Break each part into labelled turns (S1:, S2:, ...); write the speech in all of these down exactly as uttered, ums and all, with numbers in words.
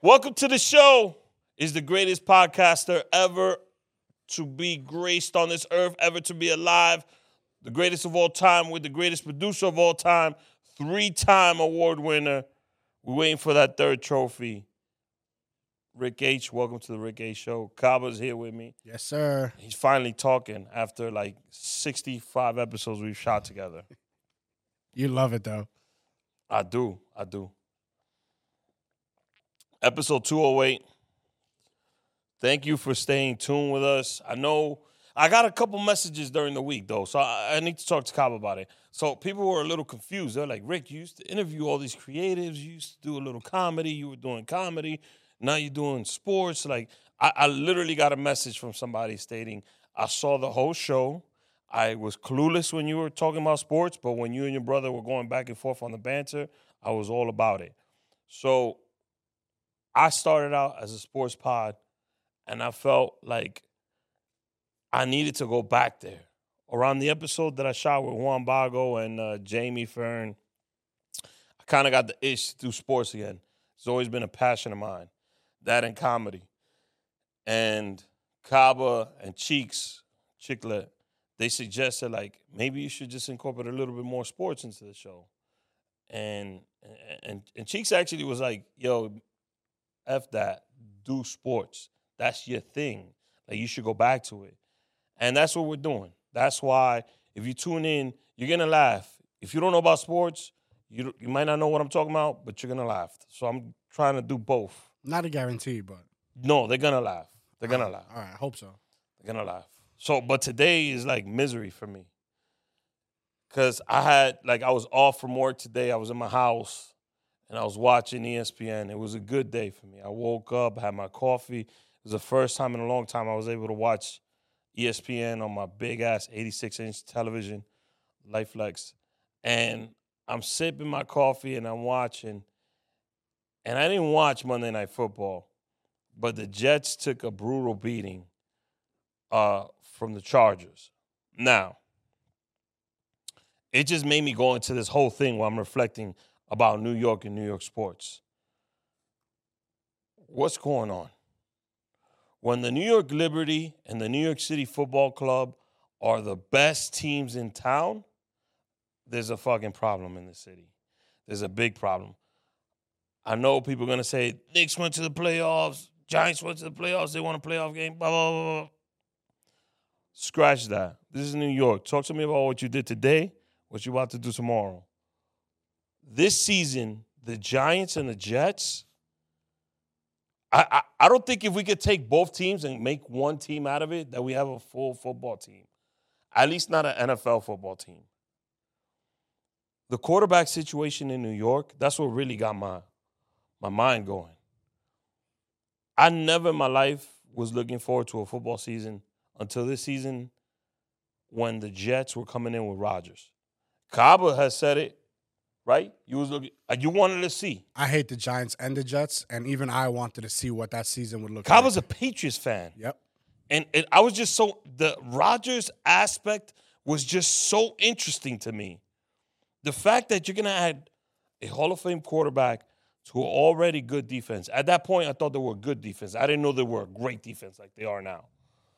S1: Welcome to the show. Is the greatest podcaster ever to be graced on this earth, ever to be alive. The greatest of all time with the greatest producer of all time. Three-time award winner. We're waiting for that third trophy. Rick H., welcome to the Rick H. Show. Kaba's here with me.
S2: Yes, sir.
S1: He's finally talking after like sixty-five episodes we've shot together.
S2: You love it, though.
S1: I do. I do. Episode two oh eight. Thank you for staying tuned with us. I know I got a couple messages during the week, though, so I, I need to talk to Kaba about it. So people were a little confused. They're like, Rick, you used to interview all these creatives. You used to do a little comedy. You were doing comedy. Now you're doing sports. Like, I, I literally got a message from somebody stating, I saw the whole show. I was clueless when you were talking about sports, but when you and your brother were going back and forth on the banter, I was all about it. So I started out as a sports pod, and I felt like I needed to go back there. Around the episode that I shot with Juan Bago and uh, Jamie Fern, I kind of got the itch to do sports again. It's always been a passion of mine, that and comedy. And Kaba and Cheeks, Chicklet, they suggested, like, maybe you should just incorporate a little bit more sports into the show. And and and Cheeks actually was like, yo, F that, do sports. That's your thing. Like, you should go back to it. And that's what we're doing. That's why if you tune in, you're going to laugh. If you don't know about sports, you you might not know what I'm talking about, but you're going to laugh. So I'm trying to do both.
S2: Not a guarantee, but.
S1: No, they're going to laugh. They're going to laugh.
S2: All right, I hope so.
S1: They're going to laugh. So, but today is like misery for me. Because I had, like, I was off from work today. I was in my house, and I was watching E S P N. It was a good day for me. I woke up, had my coffee. It was the first time in a long time I was able to watch E S P N on my big-ass eighty-six inch television, LifeFlex. And I'm sipping my coffee, and I'm watching. And I didn't watch Monday Night Football, but the Jets took a brutal beating uh, from the Chargers. Now, it just made me go into this whole thing where I'm reflecting about New York and New York sports. What's going on? When the New York Liberty and the New York City Football Club are the best teams in town, there's a fucking problem in the city. There's a big problem. I know people are going to say, Knicks went to the playoffs, Giants went to the playoffs, they won a playoff game, blah, blah, blah, blah. Scratch that. This is New York. Talk to me about what you did today, what you're about to do tomorrow. This season, the Giants and the Jets, I, I, I don't think if we could take both teams and make one team out of it, that we have a full football team. At least not an N F L football team. The quarterback situation in New York, that's what really got my, my mind going. I never in my life was looking forward to a football season until this season when the Jets were coming in with Rodgers. Kaba has said it. Right? You was looking. You wanted to see.
S2: I hate the Giants and the Jets, and even I wanted to see what that season would look
S1: Kyle
S2: like.
S1: was a Patriots fan.
S2: Yep.
S1: And, and I was just so, the Rodgers aspect was just so interesting to me. The fact that you're going to add a Hall of Fame quarterback to an already good defense. At that point, I thought they were a good defense. I didn't know they were a great defense like they are now.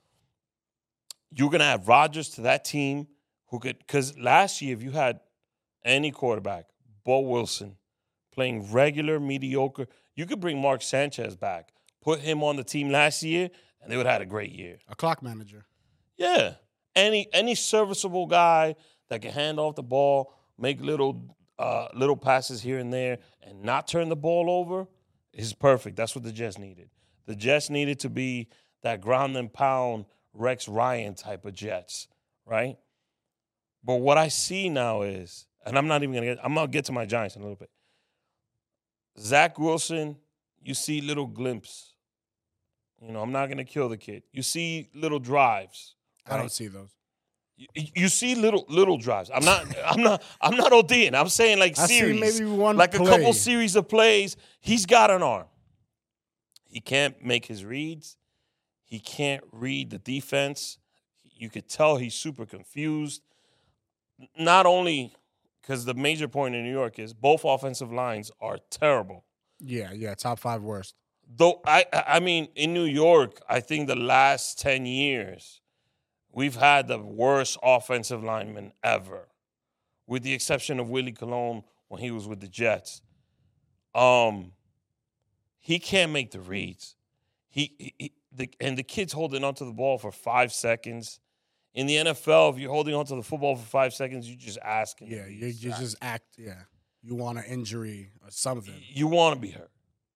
S1: You're going to add Rodgers to that team who could, because last year, if you had any quarterback, Bo Wilson, playing regular, mediocre. You could bring Mark Sanchez back, put him on the team last year, and they would have had a great year.
S2: A clock manager.
S1: Yeah. Any any serviceable guy that can hand off the ball, make little uh, little passes here and there, and not turn the ball over is perfect. That's what the Jets needed. The Jets needed to be that ground and pound Rex Ryan type of Jets, right? But what I see now is, and I'm not even going to get, I'm going to get to my Giants in a little bit. Zach Wilson, you see little glimpse. You know, I'm not going to kill the kid. You see little drives.
S2: Right? I don't see those.
S1: You, you see little little drives. I'm not I'm not I'm not ODing. I'm saying like
S2: I
S1: series.
S2: See maybe one
S1: like
S2: play.
S1: a couple series of plays. He's got an arm. He can't make his reads. He can't read the defense. You could tell he's super confused. Not only because the major point in New York is both offensive lines are terrible.
S2: Yeah, yeah, top five worst.
S1: Though I, I mean, in New York, I think the last ten years, we've had the worst offensive lineman ever, with the exception of Willie Colon when he was with the Jets. Um, he can't make the reads. He, he, he the, and the kid's holding onto the ball for five seconds. In the N F L, if you're holding onto the football for five seconds, you just ask him.
S2: Yeah, you, you just act. Yeah, you want an injury or something.
S1: You want to be hurt.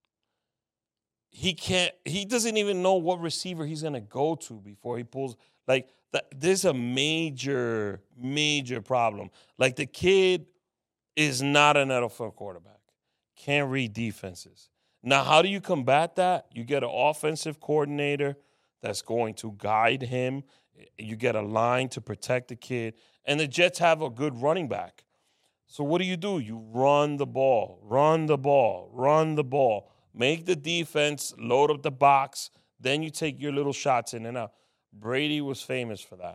S1: He can't. He doesn't even know what receiver he's gonna go to before he pulls. Like that, there's a major, major problem. Like the kid is not an N F L quarterback. Can't read defenses. Now, how do you combat that? You get an offensive coordinator that's going to guide him. You get a line to protect the kid. And the Jets have a good running back. So what do you do? You run the ball, run the ball, run the ball. Make the defense, load up the box. Then you take your little shots in and out. Brady was famous for that.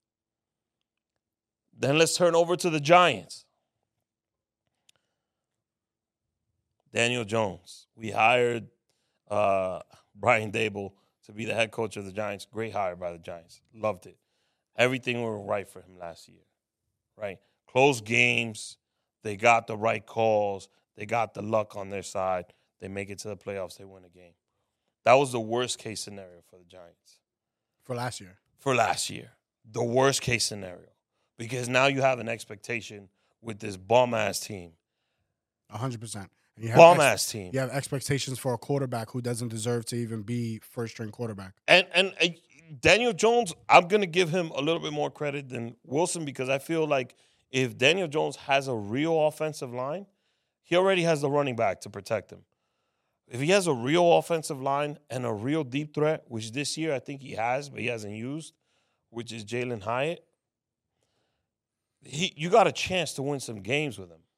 S1: Then let's turn over to the Giants. Daniel Jones. We hired uh, Brian Daboll to be the head coach of the Giants. Great hire by the Giants. Loved it. Everything went right for him last year, right? Close games. They got the right calls. They got the luck on their side. They make it to the playoffs. They win a game. That was the worst case scenario for the Giants.
S2: For last year.
S1: For last year. The worst case scenario. Because now you have an expectation with this bum-ass team.
S2: one hundred percent.
S1: Bum-ass ex- team.
S2: You have expectations for a quarterback who doesn't deserve to even be first-string quarterback.
S1: And, and uh, Daniel Jones, I'm going to give him a little bit more credit than Wilson because I feel like if Daniel Jones has a real offensive line, he already has the running back to protect him. If he has a real offensive line and a real deep threat, which this year I think he has, but he hasn't used, which is Jalen Hyatt, he you got a chance to win some games with him.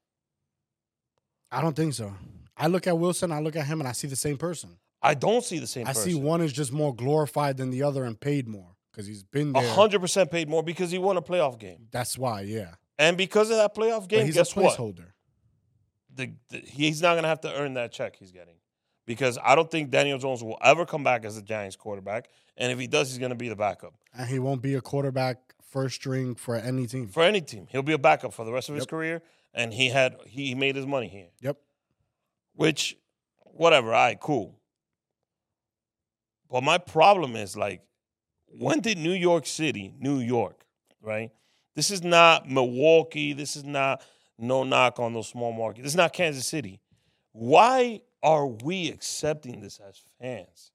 S2: I don't think so. I look at Wilson, I look at him, and I see the same person.
S1: I don't see the same
S2: I
S1: person.
S2: see one is just more glorified than the other and paid more because he's been there.
S1: one hundred percent paid more because he won a playoff game.
S2: That's why, yeah.
S1: And because of that playoff game,
S2: but he's
S1: guess
S2: a placeholder.
S1: What? The, the, he's not going to have to earn that check he's getting. Because I don't think Daniel Jones will ever come back as the Giants quarterback. And if he does, he's going to be the backup.
S2: And he won't be a quarterback first string for any team.
S1: For any team. He'll be a backup for the rest of his
S2: Yep.
S1: career. And he had he made his money here.
S2: Yep.
S1: Which, whatever, all right, cool. But my problem is, like, when did New York City, New York, right? This is not Milwaukee. This is not, no knock on those small markets. This is not Kansas City. Why are we accepting this as fans?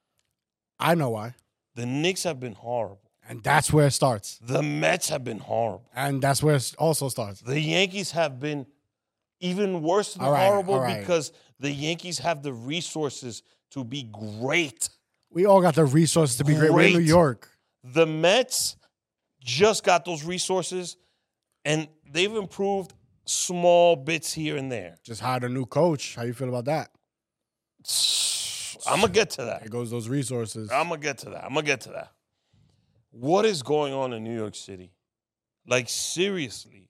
S2: I know why.
S1: The Knicks have been horrible.
S2: And that's where it starts.
S1: The Mets have been horrible.
S2: And that's where it also starts.
S1: The Yankees have been even worse than
S2: All right,
S1: horrible
S2: all right.
S1: because the Yankees have the resources to be great.
S2: We all got the resources to be great. We're in New
S1: Great.
S2: York.
S1: The Mets just got those resources, and they've improved small bits here and there.
S2: Just hired a new coach. How you feel about that?
S1: I'm going to get to that.
S2: There goes those resources.
S1: I'm going to get to that. I'm going to get to that. What is going on in New York City? Like, seriously.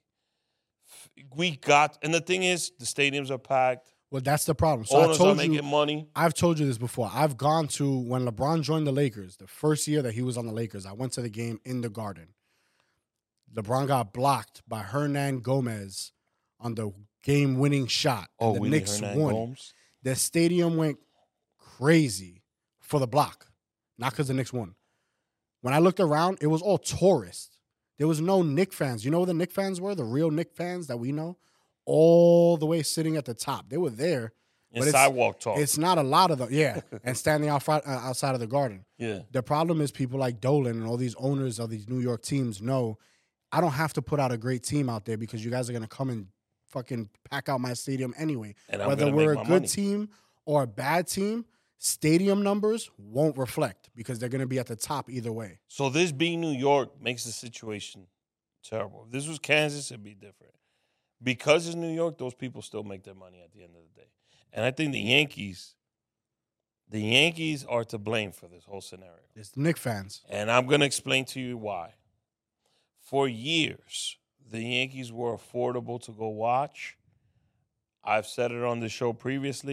S1: We got, and the thing is, the stadiums are packed.
S2: Well, that's the problem. So
S1: Owners
S2: I told
S1: are
S2: you,
S1: making money.
S2: I've told you this before. I've gone to, when LeBron joined the Lakers, the first year that he was on the Lakers, I went to the game in the Garden. LeBron got blocked by Hernan Gomez on the game-winning shot.
S1: Oh,
S2: the
S1: we
S2: Knicks
S1: Hernan
S2: won.
S1: Gomes?
S2: The stadium went crazy for the block, not because the Knicks won. When I looked around, it was all tourists. There was no Knicks fans. You know who the Knicks fans were? The real Knicks fans that we know? All the way sitting at the top. They were there.
S1: In
S2: but it's,
S1: sidewalk talk.
S2: It's not a lot of them. Yeah, and standing out front, uh, outside of the Garden.
S1: Yeah.
S2: The problem is people like Dolan and all these owners of these New York teams know I don't have to put out a great team out there because you guys are going to come and fucking pack out my stadium anyway.
S1: And I'm
S2: Whether
S1: gonna
S2: we're
S1: make
S2: a
S1: my
S2: good
S1: money.
S2: team or a bad team, stadium numbers won't reflect because they're going to be at the top either way.
S1: So this being New York makes the situation terrible. If this was Kansas, it'd be different. Because it's New York, those people still make their money at the end of the day. And I think the Yankees, the Yankees are to blame for this whole scenario.
S2: It's the Knicks fans.
S1: And I'm going to explain to you why. For years, the Yankees were affordable to go watch. I've said it on the show previously.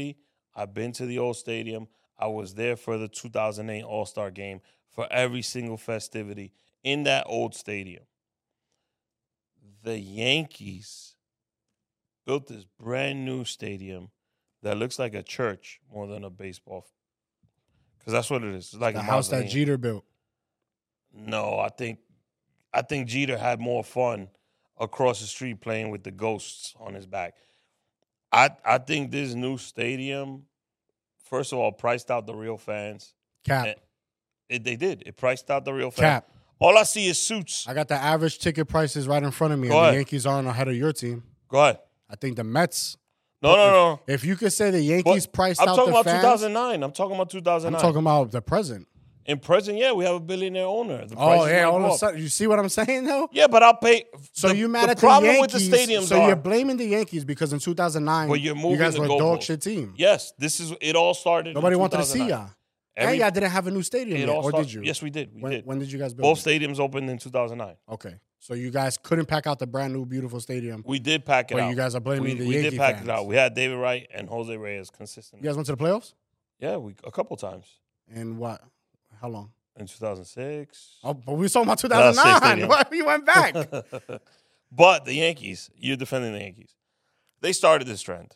S1: I've been to the old stadium. I was there for the two thousand eight All-Star game for every single festivity in that old stadium. The Yankees built this brand new stadium that looks like a church more than a baseball. Because that's what it is. It's like
S2: The
S1: a
S2: house that
S1: mausoleum.
S2: Jeter built.
S1: No, I think I think Jeter had more fun across the street playing with the ghosts on his back. I I think this new stadium, first of all, priced out the real fans.
S2: Cap.
S1: And it, they did. It priced out the real fans.
S2: Cap.
S1: All I see is suits.
S2: I got the average ticket prices right in front of me,
S1: Go
S2: and
S1: ahead.
S2: the Yankees aren't ahead of your team.
S1: Go ahead.
S2: I think the Mets.
S1: No, no, no.
S2: If you could say the Yankees
S1: But
S2: priced
S1: I'm
S2: out
S1: talking
S2: the
S1: about
S2: fans,
S1: two thousand nine. I'm talking about two thousand
S2: I'm
S1: nine.
S2: talking about the present.
S1: In present, yeah, we have a billionaire owner. The
S2: Oh
S1: prices
S2: yeah,
S1: might
S2: all
S1: go
S2: of a
S1: up.
S2: sudden, you see what I'm saying though?
S1: Yeah, but I'll pay.
S2: So
S1: the,
S2: you mad
S1: the
S2: at the
S1: problem
S2: Yankees?
S1: with the stadiums
S2: so
S1: are,
S2: you're blaming the Yankees because in two thousand nine,
S1: But you're moving
S2: you guys
S1: the
S2: were a dog
S1: goalpost.
S2: shit team.
S1: Yes, this is it. All started.
S2: Nobody
S1: in
S2: wanted to see
S1: two thousand nine.
S2: y'all.
S1: Every-
S2: and y'all didn't have a new stadium
S1: It
S2: yet,
S1: all
S2: or
S1: start-
S2: did you?
S1: Yes, we did. We
S2: when,
S1: did.
S2: when did you guys build
S1: Both
S2: it?
S1: stadiums opened in two thousand nine.
S2: Okay, so you guys couldn't pack out the brand new beautiful stadium.
S1: We did pack it
S2: But
S1: out.
S2: you guys are blaming
S1: we,
S2: the
S1: We
S2: Yankee
S1: did pack
S2: fans.
S1: it out. We had David Wright and Jose Reyes consistently.
S2: You guys went to the playoffs?
S1: Yeah, we a couple times
S2: And what? How long?
S1: in two thousand six.
S2: Oh, but we were talking about two
S1: Last
S2: thousand
S1: Shea
S2: nine.
S1: Stadium.
S2: What? We went back.
S1: But the Yankees, you're defending the Yankees. They started this trend.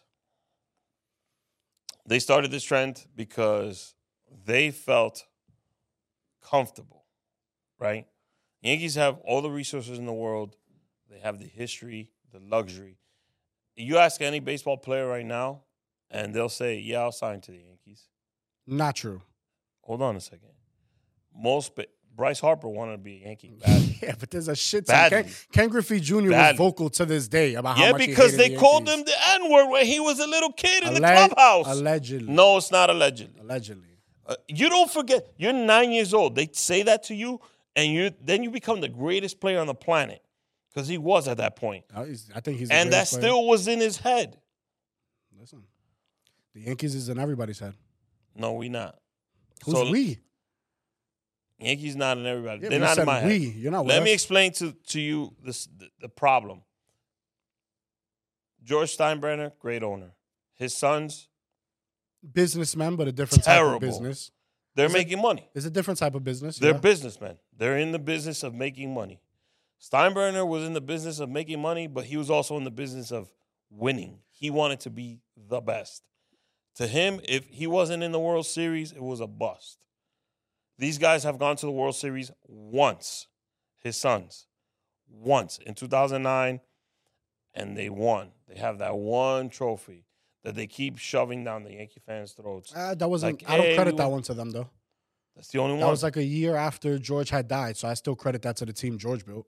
S1: They started this trend because they felt comfortable, right? Yankees have all the resources in the world. They have the history, the luxury. You ask any baseball player right now, and they'll say, yeah, I'll sign to the Yankees.
S2: Not true.
S1: Hold on a second. Most ba- Bryce Harper wanted to be a Yankee badly.
S2: Yeah, but there's a shit ton.
S1: Badly.
S2: Ken, Ken Griffey Junior
S1: Badly.
S2: was vocal to this day about how
S1: Yeah,
S2: much he
S1: because
S2: hated
S1: they
S2: the
S1: called
S2: Yankees.
S1: him the N-word when he was a little kid in the
S2: Alleg-
S1: clubhouse.
S2: Allegedly.
S1: No, it's not allegedly.
S2: Allegedly.
S1: Uh, you don't forget, you're nine years old. They say that to you, and you then you become the greatest player on the planet because he was at that point.
S2: Oh, he's- I think he's the
S1: And that
S2: greatest player.
S1: still was in his head.
S2: Listen, the Yankees is in everybody's head.
S1: No, we not.
S2: Who's
S1: So,
S2: we?
S1: Yankees not in everybody.
S2: Yeah,
S1: They're
S2: you
S1: not in
S2: said
S1: my
S2: we.
S1: head.
S2: You're not with
S1: Let me
S2: us.
S1: explain to, to you this the, the problem. George Steinbrenner, great owner. His sons,
S2: Businessmen, but a different type
S1: Terrible.
S2: of business.
S1: they're
S2: Is it-
S1: making money.
S2: It's a different type of business.
S1: They're
S2: yeah.
S1: businessmen. They're in the business of making money. Steinbrenner was in the business of making money, but he was also in the business of winning. He wanted to be the best. To him, if he wasn't in the World Series, it was a bust. These guys have gone to the World Series once, his sons, once in two thousand nine, and they won. They have that one trophy that they keep shoving down the Yankee fans' throats.
S2: Uh, that wasn't.
S1: Like,
S2: I don't
S1: hey,
S2: credit
S1: we
S2: that
S1: won.
S2: one to them though.
S1: That's the only
S2: That
S1: one.
S2: was like a year after George had died, so I still credit that to the team George built.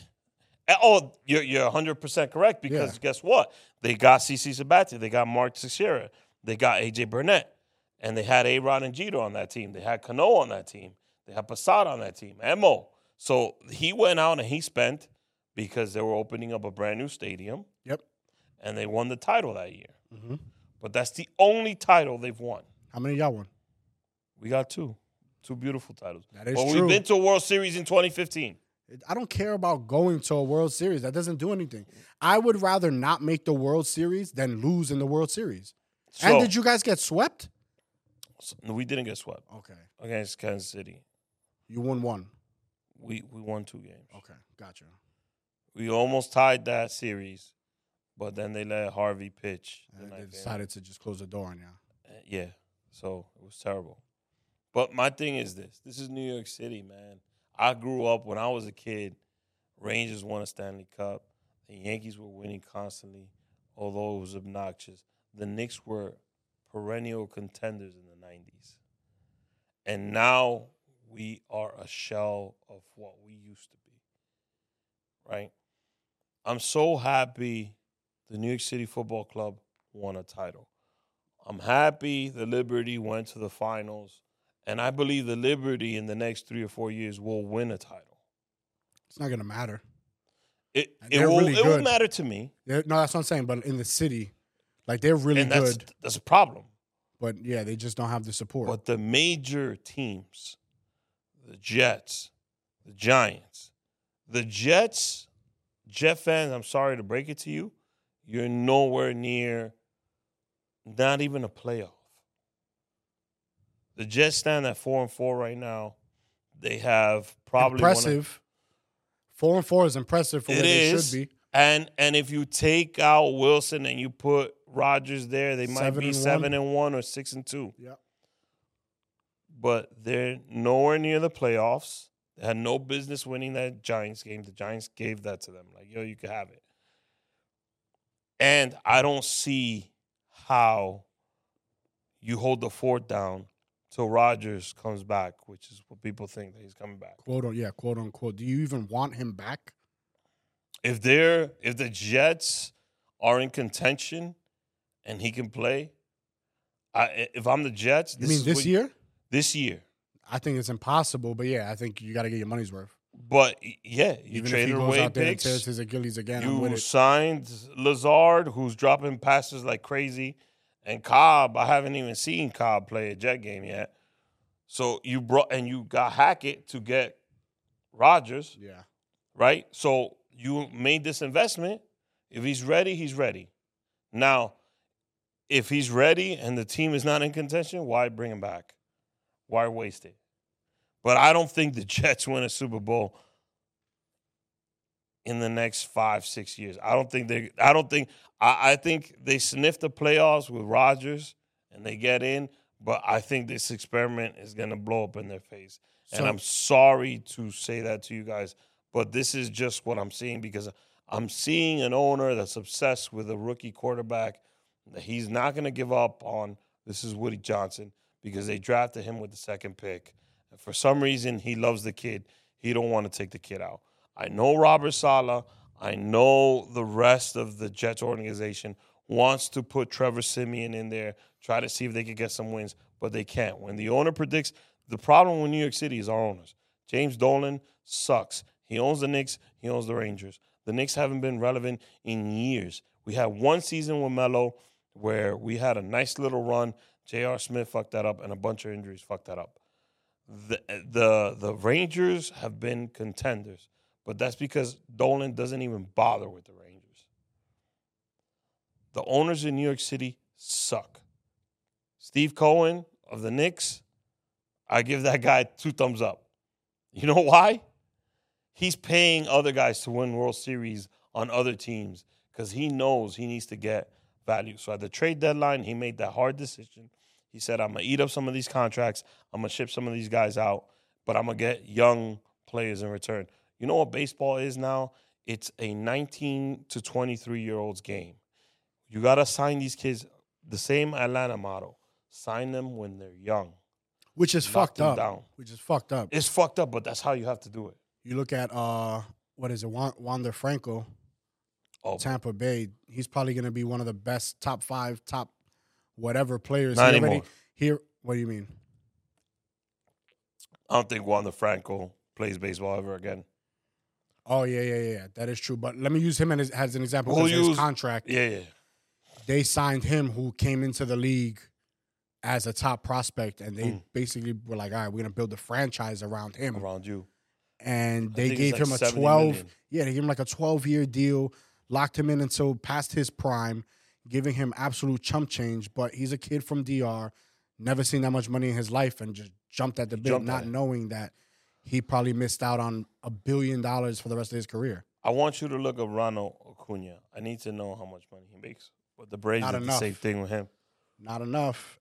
S1: Oh, you're you're one hundred percent correct because
S2: Yeah.
S1: guess what? They got C C Sabathia, they got Mark Teixeira, they got A J Burnett, and they had A-Rod and Jeter on that team. They had Cano on that team. They had Posada on that team, Emo. So he went out and he spent because they were opening up a brand new stadium,
S2: Yep.
S1: and they won the title that year.
S2: hmm
S1: But that's the only title they've won.
S2: How many of y'all won?
S1: We got two. Two beautiful titles.
S2: That is
S1: well,
S2: true.
S1: we've been to a World Series in twenty fifteen.
S2: I don't care about going to a World Series. That doesn't do anything. I would rather not make the World Series than lose in the World Series.
S1: So,
S2: and did you guys get swept?
S1: no, we didn't get swept
S2: Okay.
S1: against Kansas City.
S2: You won one.
S1: We we won two games.
S2: Okay. Gotcha.
S1: We almost tied that series, but then they let Harvey pitch. the
S2: And they
S1: ninth inning.
S2: decided to just close the door on y'all.
S1: Uh, Yeah, so it was terrible. But my thing is this: this is New York City, man. I grew up when I was a kid. Rangers won a Stanley Cup. The Yankees were winning constantly, although it was obnoxious. The Knicks were perennial contenders in the nineties, and now we are a shell of what we used to be. Right? I'm so happy the New York City Football Club won a title. I'm happy the Liberty went to the finals, and I believe the Liberty in the next three or four years will win a title.
S2: It's not gonna matter.
S1: It
S2: And
S1: it
S2: they're
S1: will
S2: really
S1: it will
S2: good.
S1: matter to me,
S2: They're, no, that's what I'm saying. But in the city, like they're really
S1: and that's
S2: good.
S1: that's a problem.
S2: But yeah, they just don't have the support.
S1: But the major teams, the Jets, the Giants, the Jets, Jet fans, I'm sorry to break it to you, you're nowhere near, not even a playoff. The Jets stand at four and four right now. They have probably one of-
S2: impressive. Four and four is impressive for
S1: It
S2: where they
S1: is.
S2: should be.
S1: And and if you take out Wilson and you put Rodgers there, they might
S2: Seven
S1: be
S2: and
S1: seven
S2: one.
S1: and one or six and two.
S2: Yeah.
S1: But they're nowhere near the playoffs. They had no business winning that Giants game. The Giants gave that to them. Like, yo, you can have it. And I don't see how you hold the fort down till Rodgers comes back, which is what people think that he's coming back.
S2: Quote on yeah, quote unquote. Do you even want him back?
S1: If they're if the Jets are in contention and he can play, I if I'm the Jets,
S2: You
S1: this
S2: mean
S1: is
S2: this
S1: what-
S2: year?
S1: This year.
S2: I think it's impossible, but yeah, I think you got to get your money's worth.
S1: But yeah, you
S2: Even if he
S1: traded
S2: goes
S1: away
S2: out there and
S1: picks.
S2: tears his Achilles again, I'm with
S1: You
S2: it.
S1: signed Lazard, who's dropping passes like crazy, and Cobb. I haven't even seen Cobb play a Jet game yet. So you brought and you got Hackett to get Rodgers,
S2: Yeah.
S1: right? So you made this investment. If he's ready, he's ready. Now, if he's ready and the team is not in contention, why bring him back? Why waste it? But I don't think the Jets win a Super Bowl in the next five, six years. I don't think they. I don't think. I, I think they sniff the playoffs with Rodgers and they get in. But I think this experiment is going to blow up in their face.
S2: So-
S1: and I'm sorry to say that to you guys, but this is just what I'm seeing because I'm seeing an owner that's obsessed with a rookie quarterback that he's not going to give up on. This is Woody Johnson because they drafted him with the second pick. And for some reason, he loves the kid. He don't want to take the kid out. I know Robert Saleh. I know the rest of the Jets organization wants to put Trevor Siemian in there, try to see if they could get some wins, but they can't. When the owner predicts, the problem with New York City is our owners. James Dolan sucks. He owns the Knicks. He owns the Rangers. The Knicks haven't been relevant in years. We had one season with Melo where we had a nice little run. J R. Smith fucked that up, and a bunch of injuries fucked that up. The, the, the Rangers have been contenders, but that's because Dolan doesn't even bother with the Rangers. The owners in New York City suck. Steve Cohen of the Knicks, I give that guy two thumbs up. You know why? He's paying other guys to win World Series on other teams because he knows he needs to get value. So at the trade deadline, he made that hard decision. He said, I'm going to eat up some of these contracts. I'm going to ship some of these guys out, but I'm going to get young players in return. You know what baseball is now? It's a nineteen to twenty-three-year-olds game. You got to sign these kids the same Atlanta model. Sign them when they're young.
S2: Which is
S1: Lock
S2: fucked
S1: them
S2: up.
S1: down.
S2: Which is fucked up.
S1: It's fucked up, but that's how you have to do it.
S2: You look at uh, what is it, Wan- Wander Franco,
S1: Oh,
S2: Tampa Bay. He's probably going to be one of the best top five, top whatever players.
S1: Not
S2: He
S1: anymore.
S2: Here, what do you mean?
S1: I don't think Wander Franco plays baseball ever again.
S2: Oh yeah, yeah, yeah. That is true. But let me use him as, as an example.
S1: We'll
S2: Because his
S1: use-
S2: contract,
S1: Yeah, yeah.
S2: they signed him, who came into the league as a top prospect, and they
S1: Mm.
S2: basically were like, "All right, we're gonna build a franchise around him."
S1: Around you.
S2: And
S1: I
S2: they
S1: think
S2: gave
S1: it's like
S2: him a
S1: seventy
S2: twelve.
S1: million.
S2: Yeah, they gave him like a twelve-year deal, locked him in until past his prime, giving him absolute chump change. But he's a kid from D R, never seen that much money in his life, and just jumped at the bit,
S1: jumped
S2: not
S1: at it.
S2: knowing that he probably missed out on a billion dollars for the rest of his career.
S1: I want you to look at Ronald Acuna. I need to know how much money he makes. But the Braves
S2: Not
S1: did
S2: enough.
S1: the same thing with him.
S2: Not enough.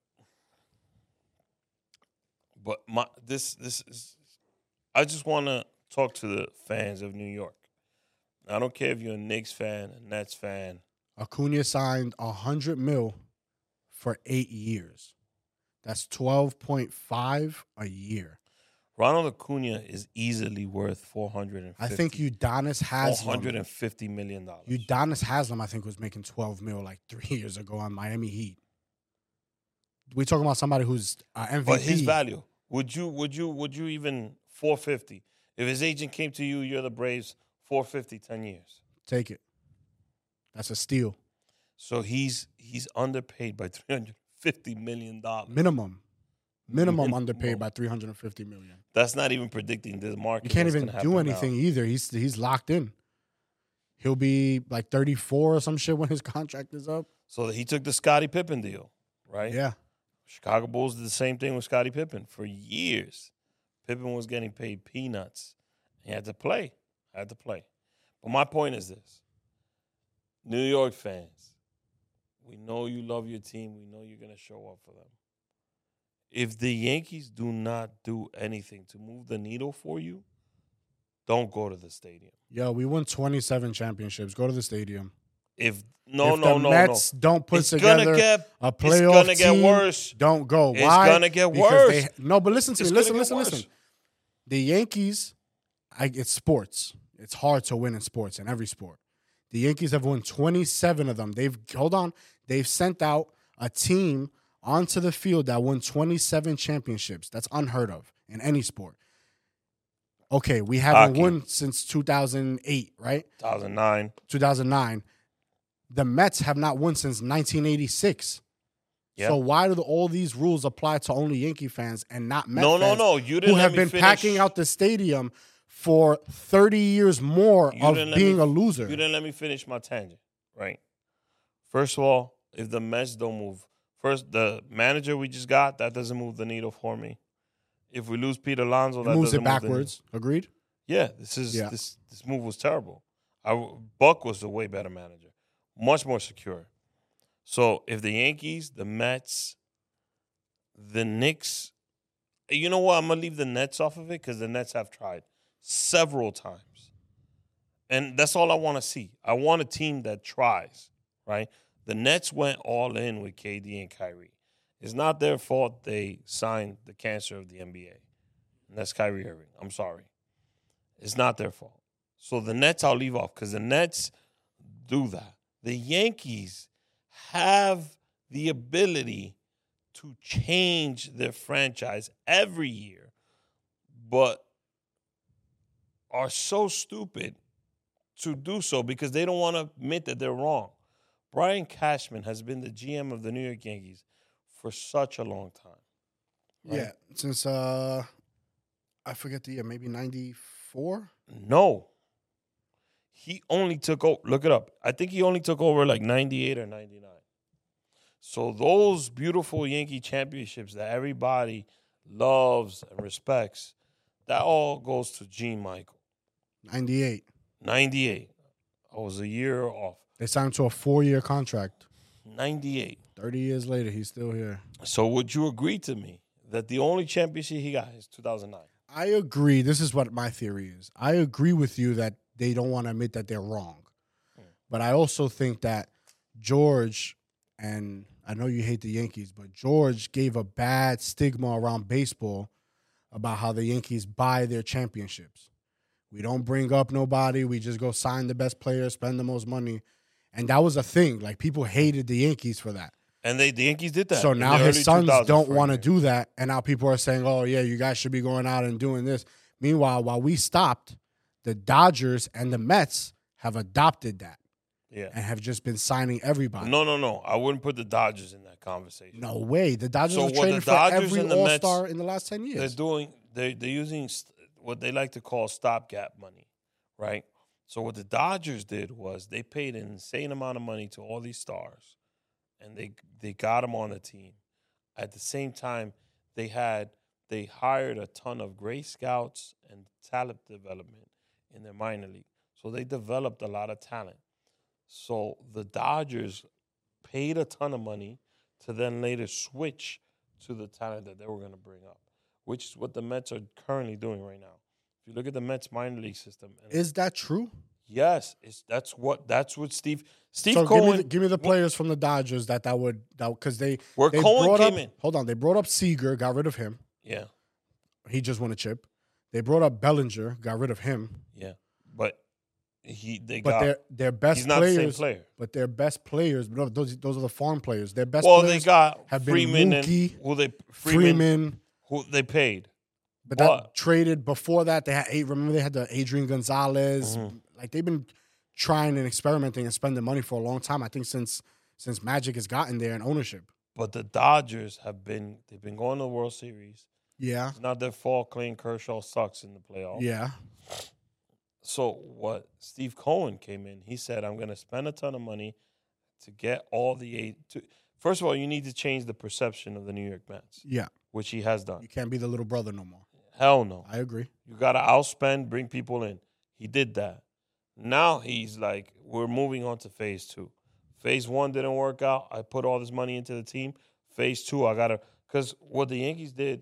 S1: But my this this is I just want to talk to the fans of New York. I don't care if you're a Knicks fan, a Nets fan.
S2: Acuna signed a hundred mil for eight years. That's twelve point five a year.
S1: Ronald Acuna is easily worth four hundred fifty.
S2: I think Udonis
S1: four
S2: Haslam.
S1: hundred fifty million dollars.
S2: Udonis Haslam, I think, was making twelve mil like three years ago on Miami Heat. We talking about somebody who's uh, M V P.
S1: But his value, would you would you would you even four fifty? If his agent came to you, you're the Braves, four fifty, ten years.
S2: Take it. That's a steal.
S1: So he's he's underpaid by three hundred fifty million dollars.
S2: Minimum. Minimum
S1: Minimum.
S2: underpaid by three hundred fifty million.
S1: That's not even predicting the market.
S2: You can't
S1: that's
S2: even
S1: gonna
S2: do
S1: happen
S2: anything
S1: now.
S2: either. He's he's locked in. He'll be like thirty-four or some shit when his contract is up.
S1: So he took the Scottie Pippen deal, right?
S2: Yeah.
S1: Chicago Bulls did the same thing with Scottie Pippen for years. Pippen was getting paid peanuts. He had to play. Had to play. But my point is this. New York fans, we know you love your team. We know you're going to show up for them. If the Yankees do not do anything to move the needle for you, don't go to the stadium.
S2: Yo, we won twenty-seven championships. Go to the stadium.
S1: If no,
S2: if
S1: no,
S2: the
S1: no,
S2: Mets
S1: no.
S2: don't put
S1: it's
S2: together
S1: gonna get,
S2: a playoff
S1: it's gonna
S2: team,
S1: get worse.
S2: Don't go.
S1: It's
S2: Why?
S1: gonna get
S2: Because
S1: worse.
S2: They, no, but listen to
S1: It's
S2: me. Listen,
S1: gonna
S2: listen,
S1: get
S2: listen.
S1: worse.
S2: The Yankees, I, it's sports. It's hard to win in sports, in every sport. The Yankees have won twenty-seven of them. They've hold on. They've sent out a team onto the field that won twenty-seven championships. That's unheard of in any sport. Okay, we haven't
S1: Hockey.
S2: won since two thousand eight, right?
S1: two thousand nine.
S2: two thousand nine. The Mets have not won since nineteen eighty-six.
S1: Yep.
S2: So why do the, all these rules apply to only Yankee fans and not Mets
S1: No, no,
S2: fans
S1: no. You didn't
S2: who
S1: let
S2: have
S1: me
S2: been
S1: finish.
S2: packing out the stadium for thirty years more
S1: You
S2: of
S1: didn't let
S2: being
S1: me-
S2: a loser?
S1: You didn't let me finish my tangent, right? First of all, if the Mets don't move, first the manager we just got, that doesn't move the needle for me. If we lose Pete Alonso,
S2: It
S1: that
S2: moves
S1: doesn't
S2: it
S1: move the
S2: backwards. Agreed?
S1: Yeah, this is
S2: Yeah.
S1: this this move was terrible. I, Buck was a way better manager, much more secure. So if the Yankees, the Mets, the Knicks, you know what? I'm gonna leave the Nets off of it because the Nets have tried several times, and that's all I want to see. I want a team that tries. Right? The Nets went all in with K D and Kyrie. It's not their fault they signed the cancer of the N B A, and that's Kyrie Irving. I'm sorry. It's not their fault. So the Nets I'll leave off because the Nets do that. The Yankees have the ability to change their franchise every year, but are so stupid to do so because they don't want to admit that they're wrong. Brian Cashman has been the G M of the New York Yankees for such a long time. Right?
S2: Yeah. Since, uh, I forget the year, maybe ninety-four?
S1: No. He only took over, look it up. I think he only took over like ninety-eight or ninety-nine. So those beautiful Yankee championships that everybody loves and respects, that all goes to Gene Michael.
S2: ninety-eight.
S1: ninety-eight. I was a year off.
S2: They signed to a four-year contract.
S1: ninety-eight.
S2: thirty years later, he's still here.
S1: So would you agree to me that the only championship he got is two thousand nine?
S2: I agree. This is what my theory is. I agree with you that they don't want to admit that they're wrong.
S1: Hmm.
S2: But I also think that George, and I know you hate the Yankees, but George gave a bad stigma around baseball about how the Yankees buy their championships. We don't bring up nobody. We just go sign the best players, spend the most money. And that was a thing. Like, people hated the Yankees for that.
S1: And they the Yankees did that.
S2: So
S1: in
S2: now
S1: the
S2: his
S1: early
S2: sons
S1: two thousands
S2: don't
S1: for a
S2: want to
S1: year.
S2: do that. And now people are saying, oh, yeah, you guys should be going out and doing this. Meanwhile, while we stopped, the Dodgers and the Mets have adopted that
S1: Yeah.
S2: and have just been signing everybody.
S1: No, no, no. I wouldn't put the Dodgers in that conversation.
S2: No way. The Dodgers
S1: So
S2: have
S1: what
S2: traded
S1: the Dodgers
S2: for every
S1: and the Mets-
S2: all-star in the last ten
S1: They're
S2: years.
S1: doing they they're using st- what they like to call stopgap money, right? So what the Dodgers did was they paid an insane amount of money to all these stars, and they they got them on the team. At the same time, they had they hired a ton of great scouts and talent development in their minor league. So they developed a lot of talent. So the Dodgers paid a ton of money to then later switch to the talent that they were going to bring up, which is what the Mets are currently doing right now. If you look at the Mets minor league system, and
S2: Is that true?
S1: yes, it's that's what that's what Steve Steve
S2: so
S1: Cohen.
S2: give me, the, give me the players from the Dodgers that that would that because they
S1: Where
S2: they
S1: Cohen
S2: brought
S1: came
S2: up,
S1: in.
S2: Hold on, they brought up Seager, got rid of him.
S1: Yeah,
S2: He just won a chip. They brought up Bellinger, got rid of him.
S1: yeah, but he they
S2: But
S1: got
S2: their their best
S1: he's not
S2: players,
S1: the same player.
S2: but their best players, no, those those are the farm players. Their best
S1: Well, they
S2: players
S1: got
S2: have been
S1: Freeman
S2: Mookie,
S1: and who they Freeman,
S2: Freeman,
S1: who they paid.
S2: but that
S1: But-
S2: traded before that. They had eight. Remember, they had the Adrian Gonzalez.
S1: Mhm.
S2: Like, they've been trying and experimenting and spending money for a long time. I think since since Magic has gotten there in ownership.
S1: But the Dodgers have been they've been going to the World Series.
S2: Yeah,
S1: It's not their fault. Clayton Kershaw sucks in the playoffs.
S2: yeah.
S1: So what Steve Cohen came in, he said, I'm going to spend a ton of money to get all the eight. To, First of all, you need to change the perception of the New York Mets,
S2: Yeah.
S1: which he has done.
S2: You can't be the little brother no more.
S1: Hell no.
S2: I agree.
S1: You got to outspend, bring people in. He did that. Now he's like, we're moving on to phase two. Phase one didn't work out. I put all this money into the team. Phase two, I got to, because what the Yankees did,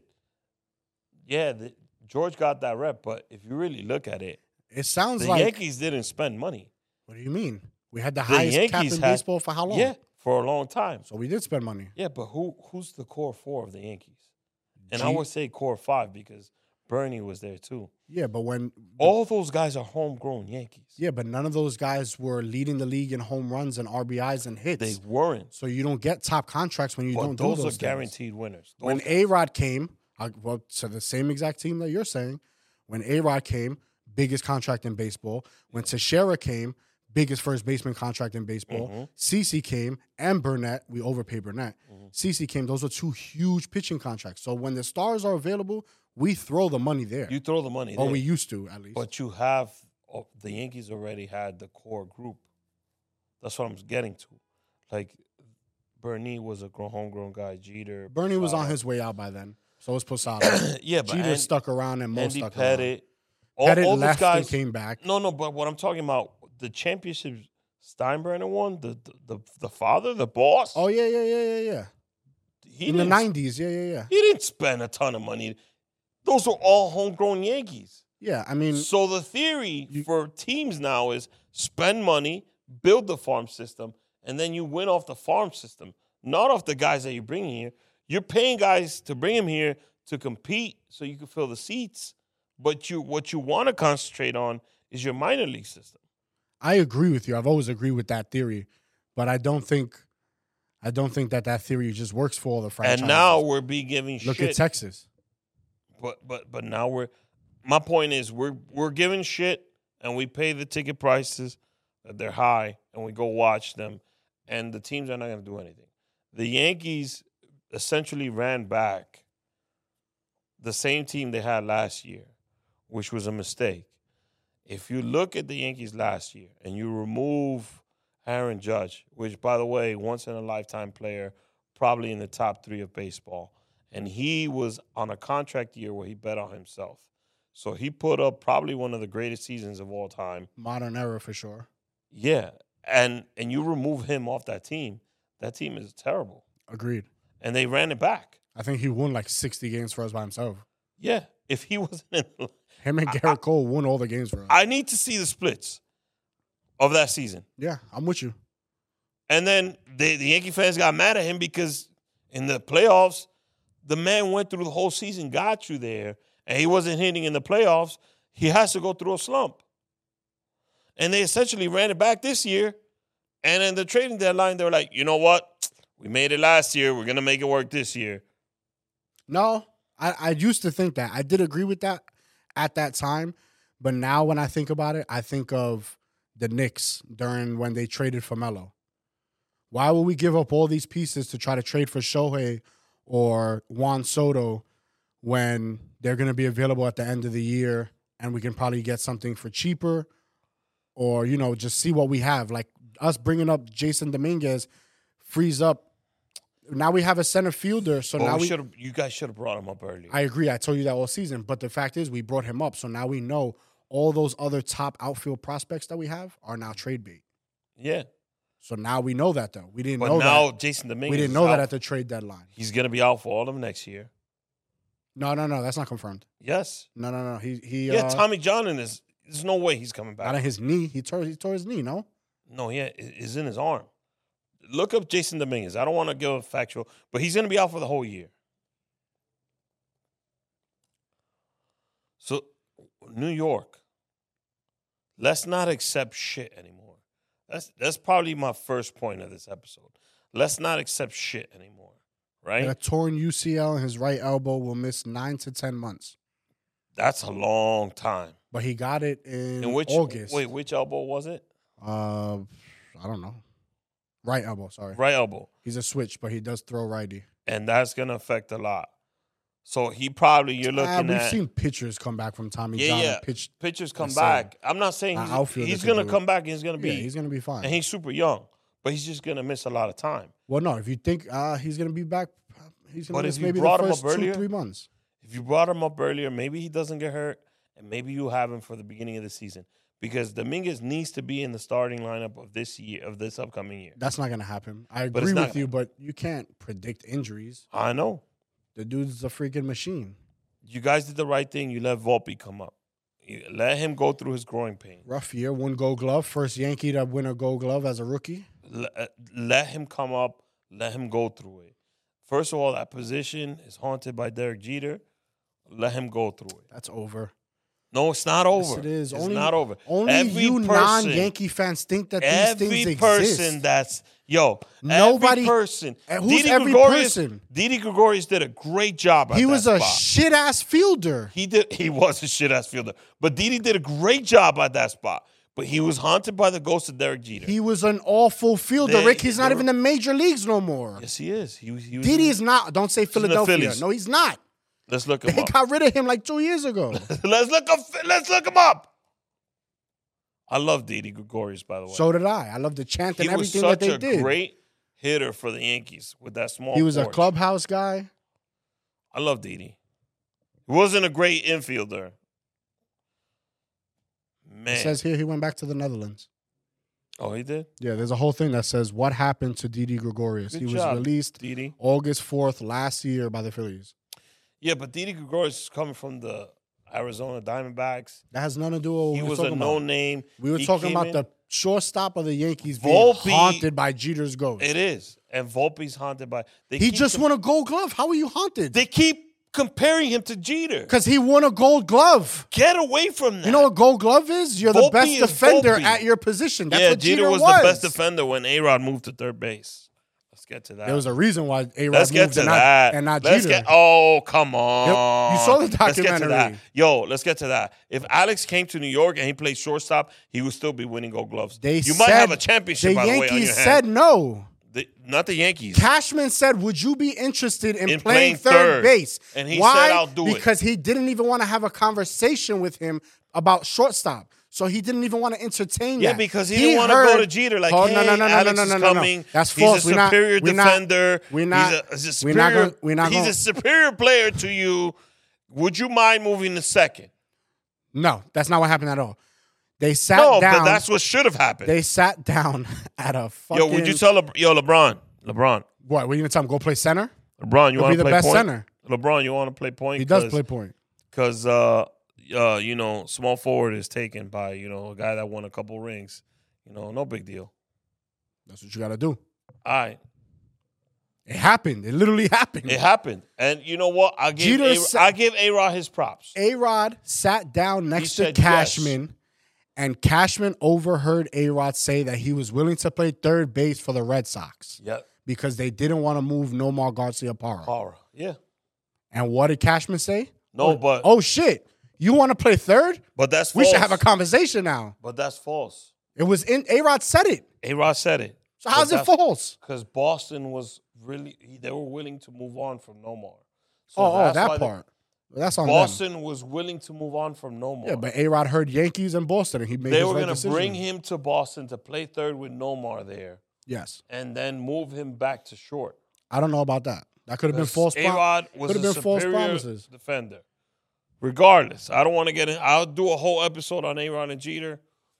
S1: yeah, the, George got that rep, but if you really look at it,
S2: It sounds
S1: the
S2: like.
S1: Yankees didn't spend money.
S2: What do you mean? We had the,
S1: The
S2: highest cap
S1: Yankees
S2: in
S1: had-
S2: baseball for how long?
S1: Yeah, for a long time.
S2: So we did spend money.
S1: Yeah, but who who's the core four of the Yankees? And I
S2: G-
S1: would say core five because Bernie was there too.
S2: Yeah, but when.
S1: All those guys are homegrown Yankees.
S2: Yeah, but none of those guys were leading the league in home runs and R B Is and hits.
S1: They weren't.
S2: So you don't get top contracts when you
S1: But
S2: don't
S1: those
S2: do
S1: are
S2: those things.
S1: guaranteed winners.
S2: When
S1: Those-
S2: A-Rod came, I, well, to the same exact team that you're saying, when A-Rod came, biggest contract in baseball. When Teixeira came, biggest first baseman contract in baseball.
S1: Mhm.
S2: CeCe came, and Burnett, we overpaid Burnett.
S1: Mhm.
S2: CeCe came, those are two huge pitching contracts. So when the stars are available, we throw the money there.
S1: you throw the money
S2: or
S1: there,
S2: we used to, at least.
S1: but you have oh, the Yankees already had the core group. That's what I'm getting to. Like Bernie was a grown, homegrown guy. Jeter,
S2: Bernie was on
S1: Posada.
S2: his way out by then. So was Posada.
S1: yeah, but
S2: Jeter
S1: Andy,
S2: stuck around and Mo
S1: Andy
S2: stuck
S1: Pettit, all,
S2: around. Pettit
S1: all those
S2: left
S1: guys
S2: and came back.
S1: No, no, but what I'm talking about, the championship Steinbrenner won, the the the, the father, the boss.
S2: Oh, yeah, yeah, yeah, yeah, yeah.
S1: he
S2: In the
S1: didn't-
S2: nineties, yeah, yeah, yeah.
S1: He didn't spend a ton of money. Those are all homegrown Yankees.
S2: Yeah, I mean,
S1: So the theory
S2: You-
S1: for teams now is spend money, build the farm system, and then you win off the farm system, not off the guys that you're bringing here. You're paying guys to bring them here to compete so you can fill the seats. But you, what you want to concentrate on is your minor league system.
S2: I agree with you. I've always agreed with that theory, but I don't think, I don't think that that theory just works for all the franchises.
S1: And now we're be giving
S2: look
S1: shit.
S2: at Texas.
S1: But but but now we're. My point is we're we're giving shit and we pay the ticket prices that they're high and we go watch them, and the teams are not going to do anything. The Yankees essentially ran back the same team they had last year, which was a mistake. If you look at the Yankees last year and you remove Aaron Judge, which, by the way, once in a lifetime player, probably in the top three of baseball, and he was on a contract year where he bet on himself. So he put up probably one of the greatest seasons of all time.
S2: Modern era for sure.
S1: Yeah. And and you remove him off that team, that team is terrible.
S2: Agreed.
S1: And they ran it back.
S2: I think he won like sixty games for us by himself.
S1: Yeah. If he wasn't in the,
S2: Him and Garrett Cole won all the games for us.
S1: I need to see the splits of that season.
S2: yeah, I'm with you.
S1: And then the, the Yankee fans got mad at him because in the playoffs, the man went through the whole season, got you there, and he wasn't hitting in the playoffs. He has to go through a slump. And they essentially ran it back this year. And in the trading deadline, they were like, you know what? We made it last year. We're going to make it work this year.
S2: No, I, I used to think that. I did agree with that at that time. But now when I think about it, I think of the Knicks during when they traded for Melo. Why would we give up all these pieces to try to trade for Shohei or Juan Soto when they're going to be available at the end of the year and we can probably get something for cheaper, or, you know, just see what we have? Like us bringing up Jason Dominguez frees up. Now we have a center fielder, so
S1: Well,
S2: now
S1: we
S2: we.
S1: should've- you guys should have brought him up earlier.
S2: I agree. I told you that all season, but the fact is, we brought him up, so now we know all those other top outfield prospects that we have are now trade bait.
S1: yeah.
S2: So now we know that, though. We didn't
S1: But
S2: know
S1: now
S2: that.
S1: Jason Dominguez
S2: We didn't
S1: is
S2: know that
S1: out.
S2: at the trade deadline.
S1: He's going to be out for all of next year.
S2: No, no, no. That's not confirmed.
S1: Yes.
S2: No, no, no. He he.
S1: Yeah,
S2: uh,
S1: Tommy John in his. There's no way he's coming back.
S2: Not on his knee. He tore. He tore his knee. No.
S1: No, yeah, it- it's in his arm. Look up Jason Dominguez. I don't want to give a factual, but he's going to be out for the whole year. So, New York, let's not accept shit anymore. That's that's probably my first point of this episode. Let's not accept shit anymore, right?
S2: A torn U C L in his right elbow will miss nine to ten months.
S1: That's a long time.
S2: But he got it in,
S1: In which
S2: August.
S1: wait, which elbow was it?
S2: Uh, I don't know. Right elbow. Sorry.
S1: Right elbow.
S2: He's a switch, but he does throw righty.
S1: And that's going to affect a lot. So he probably, you're looking
S2: Ah, we've
S1: at.
S2: seen pitchers come back from Tommy
S1: Yeah,
S2: John.
S1: yeah.
S2: and Pitch.
S1: Pitchers come
S2: That's
S1: back. I'm not saying
S2: An
S1: he's,
S2: outfielder
S1: he's
S2: could
S1: going to
S2: do it.
S1: come back and he's going to be,
S2: Yeah, he's gonna be fine.
S1: and he's super young, but he's just going to miss a lot of time.
S2: Well, no. If you think uh, he's gonna be back, he's gonna
S1: But
S2: miss
S1: if you
S2: maybe
S1: brought
S2: the
S1: him
S2: first
S1: up
S2: two,
S1: earlier-
S2: three months.
S1: If you brought him up earlier, maybe he doesn't get hurt, and maybe you have him for the beginning of the season because Dominguez needs to be in the starting lineup of this year, of this upcoming year.
S2: That's not gonna happen. I
S1: But
S2: agree
S1: it's
S2: with
S1: not-
S2: you, but you can't predict injuries.
S1: I know.
S2: The dude's a freaking machine.
S1: You guys did the right thing. You let Volpe come up. You let him go through his growing pain.
S2: Rough year, one Gold Glove, first Yankee to win a Gold Glove as a rookie.
S1: Let, let him come up. Let him go through it. First of all, that position is haunted by Derek Jeter. Let him go through it.
S2: That's over.
S1: No, it's not over.
S2: Yes, it is.
S1: It's
S2: only,
S1: not over.
S2: Only
S1: Every
S2: you
S1: person-
S2: non-Yankee fans think that these
S1: Every
S2: things
S1: person
S2: exist.
S1: that's yo,
S2: Nobody-
S1: every person.
S2: and who's
S1: Didi
S2: every
S1: Gregorius,
S2: person?
S1: Didi Gregorius did a great job. At
S2: He
S1: that
S2: was a
S1: spot.
S2: shit ass fielder.
S1: He did. He was a shit ass fielder, but Didi did a great job at that spot. But he was haunted by the ghost of Derek Jeter.
S2: He was an awful fielder.
S1: They-
S2: Rick, he's not
S1: they
S2: even in the major leagues no more.
S1: yes, he is. He, was- he was.
S2: Didi is not. Don't say
S1: in the
S2: Philadelphia.
S1: Phillies.
S2: No, he's not.
S1: Let's look him
S2: They
S1: up.
S2: got rid of him like two years ago.
S1: let's look up. Let's look him up. I love Didi Gregorius, by the way.
S2: So did I. I love the chant
S1: he
S2: and
S1: was
S2: everything
S1: such
S2: that they
S1: a
S2: did.
S1: great hitter for the Yankees with that small.
S2: He was a
S1: porch.
S2: clubhouse guy.
S1: I love Didi. He wasn't a great infielder. Man.
S2: It says here he went back to the Netherlands.
S1: oh, he did?
S2: Yeah, there's a whole thing that says what happened to Didi Gregorius.
S1: Good
S2: he was
S1: job,
S2: released
S1: Didi.
S2: August fourth last year by the Phillies.
S1: Yeah, but Didi Gregorius is coming from the Arizona Diamondbacks.
S2: That has nothing to do with what
S1: He
S2: we were
S1: was a
S2: talking about.
S1: no-name.
S2: We were
S1: He
S2: talking
S1: came
S2: about
S1: in-
S2: the shortstop of the Yankees being
S1: Volpe-
S2: haunted by Jeter's ghost.
S1: It is. And Volpe's haunted by... They
S2: He
S1: keep
S2: just
S1: com-
S2: won a gold glove. How are you haunted?
S1: They keep comparing him to Jeter.
S2: Because he won a gold glove.
S1: Get away from that.
S2: You know what gold glove is? You're the
S1: Volpe
S2: best
S1: is
S2: defender
S1: Volpe.
S2: at your position. That's
S1: yeah,
S2: what
S1: Jeter
S2: Jeter
S1: was, the best defender when A-Rod moved to third base. Let's get to that.
S2: There was a reason why A-Rod
S1: Let's
S2: moved
S1: get to
S2: and, not,
S1: that.
S2: and not
S1: let's
S2: Jeter.
S1: Get, oh, come on.
S2: Yep. You saw the
S1: Let's get to
S2: documentary.
S1: that. Yo, let's get to that. If Alex came to New York and he played shortstop, he would still be winning gold gloves.
S2: They
S1: you
S2: said,
S1: might have a championship,
S2: the
S1: by the way, on
S2: Yankees
S1: your
S2: said
S1: hand.
S2: no.
S1: The, not the Yankees.
S2: Cashman said, would you be interested in,
S1: In
S2: playing,
S1: playing
S2: third,
S1: third.
S2: base?
S1: And he
S2: Why?
S1: said, "I'll do it."
S2: Because he didn't even want to have a conversation with him about shortstop. So he didn't even want to entertain
S1: Yeah,
S2: that.
S1: because he, didn't want to go
S2: heard-
S1: to Jeter. Like,
S2: Oh,
S1: hey,
S2: no, no, no, no,
S1: Alex
S2: no, no,
S1: is
S2: no, no.
S1: coming.
S2: That's
S1: He's
S2: false.
S1: a
S2: We're not-
S1: superior
S2: we're not-
S1: defender.
S2: we're not-
S1: He's a, he's a
S2: we're
S1: superior,
S2: not gonna- we're not
S1: he's
S2: gonna-
S1: a superior player to you. Would you mind moving to second?
S2: No, that's not what happened at all. They sat
S1: No,
S2: down.
S1: but that's what should have happened.
S2: They sat down at a fucking.
S1: Yo, would you tell Le- Yo, LeBron, LeBron,
S2: What? What are you gonna tell him? Go play center?
S1: LeBron, you
S2: He'll
S1: want
S2: be
S1: to
S2: the
S1: play
S2: best
S1: point?
S2: center.
S1: LeBron, you want to play point?
S2: He does play point.
S1: Because, uh, uh, you know, small forward is taken by, you know, a guy that won a couple rings. You know, no big deal.
S2: That's what you got to do.
S1: All right.
S2: It happened. It literally happened.
S1: It happened. And you know what? I give
S2: Jeter
S1: A-
S2: sa-
S1: I give A-Rod his props.
S2: A-Rod sat down next to
S1: said yes.
S2: Cashman, and Cashman overheard A-Rod say that he was willing to play third base for the Red Sox
S1: Yeah.
S2: because they didn't want to move Nomar Garciaparra.
S1: Power. Yeah.
S2: And what did Cashman say?
S1: No,
S2: oh,
S1: but
S2: oh shit, you want to play third?
S1: but that's
S2: We
S1: false.
S2: should have a conversation now.
S1: But that's false.
S2: It was in A-Rod said it.
S1: A-Rod said it.
S2: So how's it false?
S1: Because Boston was really, they were willing to move on from Nomar. So
S2: Oh, oh,
S1: that's why
S2: that
S1: they-
S2: part. That's on them.
S1: Boston was willing to move on from Nomar.
S2: Yeah, but A-Rod heard Yankees and Boston, and he made
S1: they
S2: his
S1: were
S2: right
S1: going to
S2: decision.
S1: bring him to Boston to play third with Nomar there
S2: Yes.
S1: and then move him back to short.
S2: I don't know about that. That could have been false. prom-
S1: A-Rod was
S2: could
S1: a
S2: have been false
S1: superior
S2: promises.
S1: defender. Regardless, I don't want to get in. I'll do a whole episode on A-Rod and Jeter.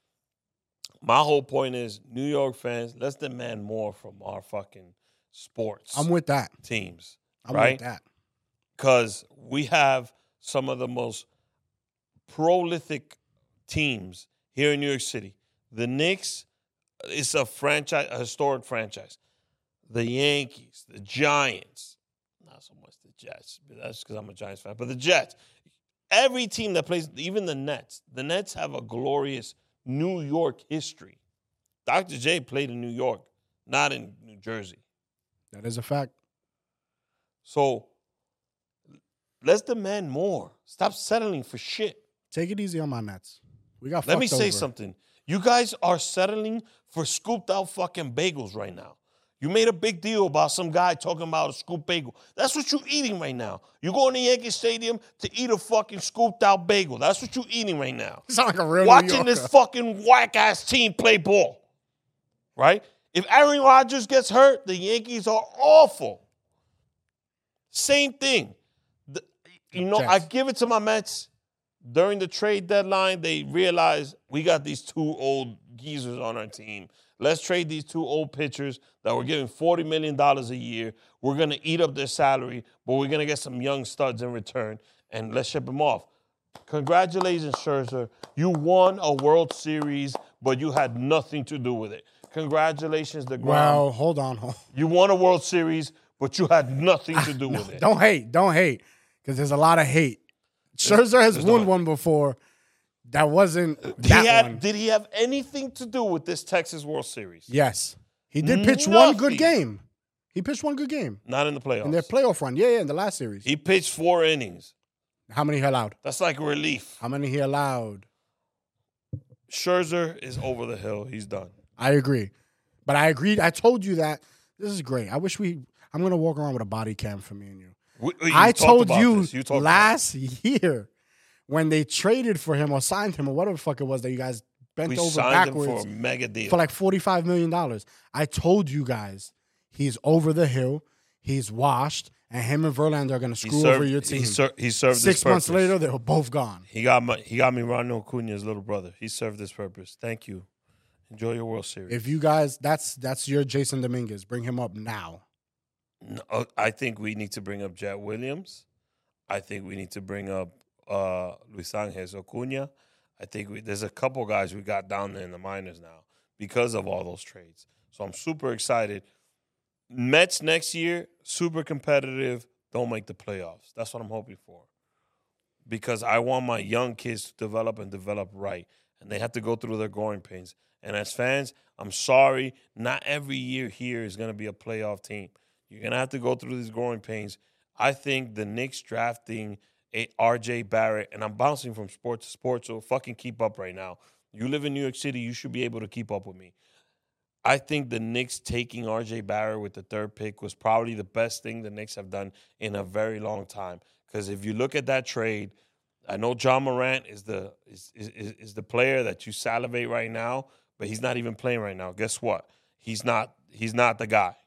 S1: My whole point is, New York fans, let's demand more from our fucking sports
S2: I'm with that.
S1: teams,
S2: I'm
S1: right?
S2: with that.
S1: Because we have some of the most prolific teams here in New York City. The Knicks is a franchise, a historic franchise. The Yankees, the Giants, not so much the Jets, but that's because I'm a Giants fan, but the Jets. Every team that plays, even the Nets, the Nets have a glorious New York history. Doctor J played in New York, not in New Jersey.
S2: That is a fact.
S1: So let's demand more. Stop settling for shit.
S2: Take it easy on my Nets. We got.
S1: Let me
S2: fucked
S1: say
S2: over.
S1: something. You guys are settling for scooped out fucking bagels right now. You made a big deal about some guy talking about a scoop bagel. That's what you're eating right now. You go in the Yankee Stadium to eat a fucking scooped out bagel. That's what you're eating right now.
S2: You sound like a real New
S1: Watching
S2: Yorker.
S1: this fucking whack ass team play ball. Right? If Aaron Rodgers gets hurt, the Yankees are awful. Same thing. The, you know,
S2: Jets.
S1: I give it to my Mets. During the trade deadline, they realized we got these two old geezers on our team. Let's trade these two old pitchers that we're giving forty million dollars a year. We're going to eat up their salary, but we're going to get some young studs in return, and let's ship them off. Congratulations, Scherzer. You won a World Series, but you had nothing to do with it. Congratulations, DeGrom.
S2: Well, hold on. Hold.
S1: You won a World Series, but you had nothing to do with it.
S2: Don't hate. Don't hate. Because there's a lot of hate. Scherzer has
S1: there's
S2: won
S1: no-
S2: one before. That wasn't
S1: He
S2: that
S1: had,
S2: one.
S1: did he have anything to do with this Texas World Series?
S2: Yes. He did pitch one good
S1: Nothing.
S2: game. He pitched one good game.
S1: Not in the playoffs.
S2: In their playoff run. Yeah, yeah, in the last series.
S1: He pitched four innings.
S2: How many he allowed?
S1: That's like relief.
S2: How many he allowed?
S1: Scherzer is over the hill. He's done.
S2: I agree. But I agreed. I told you that. This is great. I wish we, I'm going to walk around with a body cam for me and you.
S1: We, you
S2: I
S1: talked
S2: told
S1: about
S2: you,
S1: this. You talked
S2: last year when they traded for him or signed him or whatever the fuck it was that you guys bent
S1: we
S2: over
S1: signed
S2: backwards
S1: him for a mega deal.
S2: for like forty-five million dollars. I told you guys he's over the hill, he's washed, and him and Verlander are going to
S1: He
S2: screw
S1: served-
S2: over your team.
S1: He, ser- he served
S2: Six
S1: his
S2: months
S1: purpose.
S2: later, they were both gone.
S1: He got my, he got me Ronald Acuna's little brother. He served his purpose. Thank you. Enjoy your World Series.
S2: If you guys, that's that's your Jason Dominguez. Bring him up now.
S1: No, uh, I think we need to bring up Jet Williams. I think we need to bring up uh, Luis Angeles Acuna. I think we, there's a couple guys we got down there in the minors now because of all those trades. So I'm super excited. Mets next year, super competitive, don't make the playoffs. That's what I'm hoping for. Because I want my young kids to develop and develop right. And they have to go through their growing pains. And as fans, I'm sorry, not every year here is going to be a playoff team. You're going to have to go through these growing pains. I think the Knicks drafting a R J Barrett, and I'm bouncing from sport to sport, so fucking keep up right now. You live in New York City, you should be able to keep up with me. I think the Knicks taking R J Barrett with the third pick was probably the best thing the Knicks have done in a very long time. Because if you look at that trade, I know John Morant is the is, is, is the player that you salivate right now, but he's not even playing right now. Guess what? He's not he's not the guy.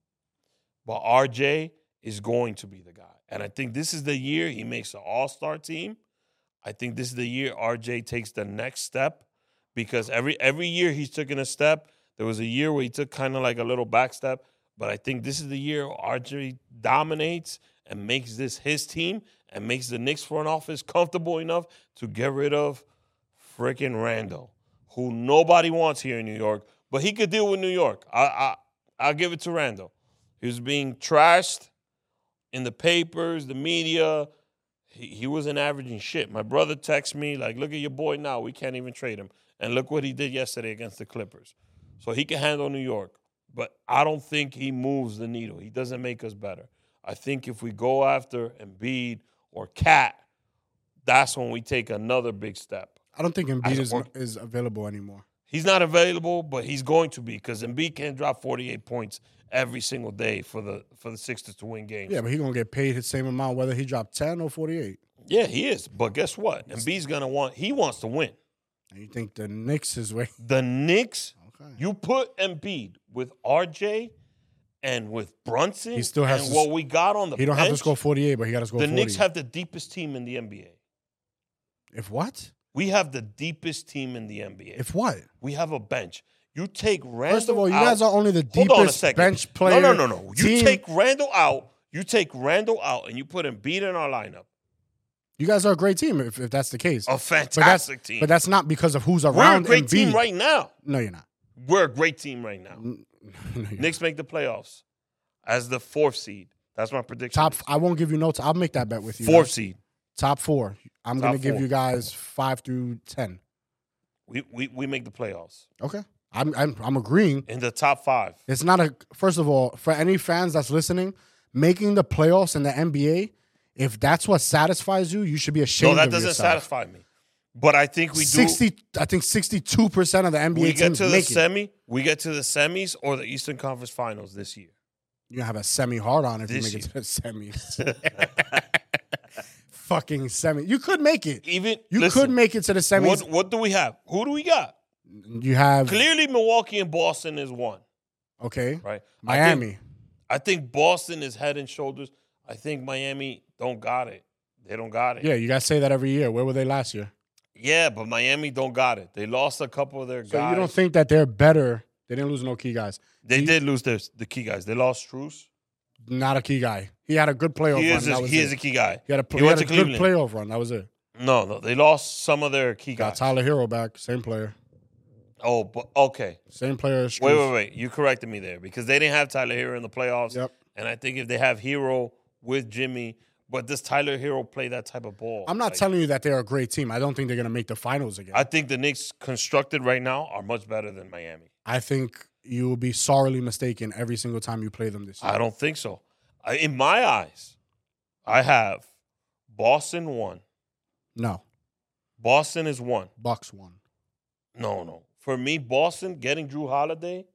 S1: But R J is going to be the guy. And I think this is the year he makes an all-star team. I think this is the year R J takes the next step because every every year he's taken a step. There was a year where he took kind of like a little back step. But I think this is the year R J dominates and makes this his team and makes the Knicks front office comfortable enough to get rid of freaking Randall, who nobody wants here in New York. But he could deal with New York. I, I, I'll give it to Randall. He was being trashed in the papers, the media. He, he wasn't averaging shit. My brother texted me, like, look at your boy now. We can't even trade him. And look what he did yesterday against the Clippers. So he can handle New York. But I don't think he moves the needle. He doesn't make us better. I think if we go after Embiid or Cat, that's when we take another big step.
S2: I don't think Embiid is,
S1: As-
S2: is available anymore.
S1: He's not available, but he's going to be because Embiid can't drop forty-eight points every single day for the for the Sixers to win games.
S2: Yeah, but he's going to get paid his same amount whether he dropped ten or forty-eight.
S1: Yeah, he is. But guess what? Embiid's gonna want. He wants to win.
S2: And you think the Knicks is way?
S1: The Knicks.
S2: Okay.
S1: You put Embiid with R J and with Brunson.
S2: He still has
S1: and
S2: to-
S1: what we got on the
S2: He don't
S1: bench,
S2: have to score forty-eight, but he got to score
S1: The
S2: forty.
S1: Knicks have the deepest team in the N B A.
S2: If what?
S1: We have the deepest team in the N B A.
S2: If what?
S1: We have a bench. You take Randall
S2: First of all, you
S1: out-
S2: guys are only the
S1: Hold on a
S2: deepest
S1: second.
S2: bench player.
S1: No, no, no, no. You
S2: team.
S1: take Randall out. You take Randall out, and you put Embiid in our lineup.
S2: You guys are a great team if, if that's the case.
S1: A
S2: but that's,
S1: fantastic team.
S2: But that's not because of who's
S1: We're a
S2: around
S1: great
S2: Embiid.
S1: team right now.
S2: No, you're not.
S1: We're a great team right now.
S2: No, you're not.
S1: Knicks make the playoffs as the fourth seed. That's my prediction.
S2: Top. I won't give you notes. I'll make that bet with you.
S1: fourth
S2: guys.
S1: seed.
S2: Top four. I'm
S1: Top
S2: going to give
S1: four.
S2: you guys five through ten.
S1: We, we we make the playoffs
S2: Okay. I'm I'm I'm agreeing.
S1: in the top five.
S2: It's not a. First of all, for any fans that's listening, making the playoffs in the N B A, if that's what satisfies you, you should be ashamed
S1: No, that
S2: of
S1: doesn't
S2: yourself.
S1: satisfy me. But I think we do.
S2: Sixty. I think sixty-two percent of the N B A
S1: We get
S2: teams
S1: to the
S2: make it.
S1: semi. We get to the semis or the Eastern Conference Finals this year.
S2: You're gonna have a semi hard on if
S1: This
S2: you make it to the semis. Fucking semi. You could make it.
S1: Even
S2: You
S1: listen,
S2: could make it to the semis.
S1: What, what do we have? Who do we got?
S2: You have
S1: Clearly, Milwaukee and Boston is one.
S2: Okay.
S1: right?
S2: Miami.
S1: I think, I think Boston is head and shoulders. I think Miami don't got it. They don't got it.
S2: Yeah, you guys say that every year. Where were they last year?
S1: Yeah, but Miami don't got it. They lost a couple of their
S2: So
S1: guys.
S2: you don't think that they're better? They didn't lose no key guys.
S1: They
S2: he,
S1: did lose their, the key guys. They lost Strus.
S2: Not a key guy. He had a good playoff
S1: He
S2: run.
S1: is,
S2: that
S1: a,
S2: was
S1: he
S2: it.
S1: is a key guy.
S2: He had a,
S1: He
S2: he
S1: went
S2: had
S1: to
S2: a good
S1: Cleveland.
S2: playoff run. That was it.
S1: No, no. They lost some of their key
S2: Got
S1: guys.
S2: Tyler Hero back. Same player.
S1: Oh, but okay.
S2: Same player as Strus.
S1: Wait, wait, wait. You corrected me there because they didn't have Tyler Hero in the playoffs.
S2: Yep.
S1: And I think if they have Hero with Jimmy, but does Tyler Hero play that type of ball?
S2: I'm not
S1: Like,
S2: telling you that they're a great team. I don't think they're going to make the finals again.
S1: I think the Knicks constructed right now are much better than Miami.
S2: I think you will be sorely mistaken every single time you play them this year.
S1: I don't think so. I, in my eyes, I have Boston one.
S2: No.
S1: Boston is one.
S2: Bucks won.
S1: No, no. For me, Boston getting Drew Holiday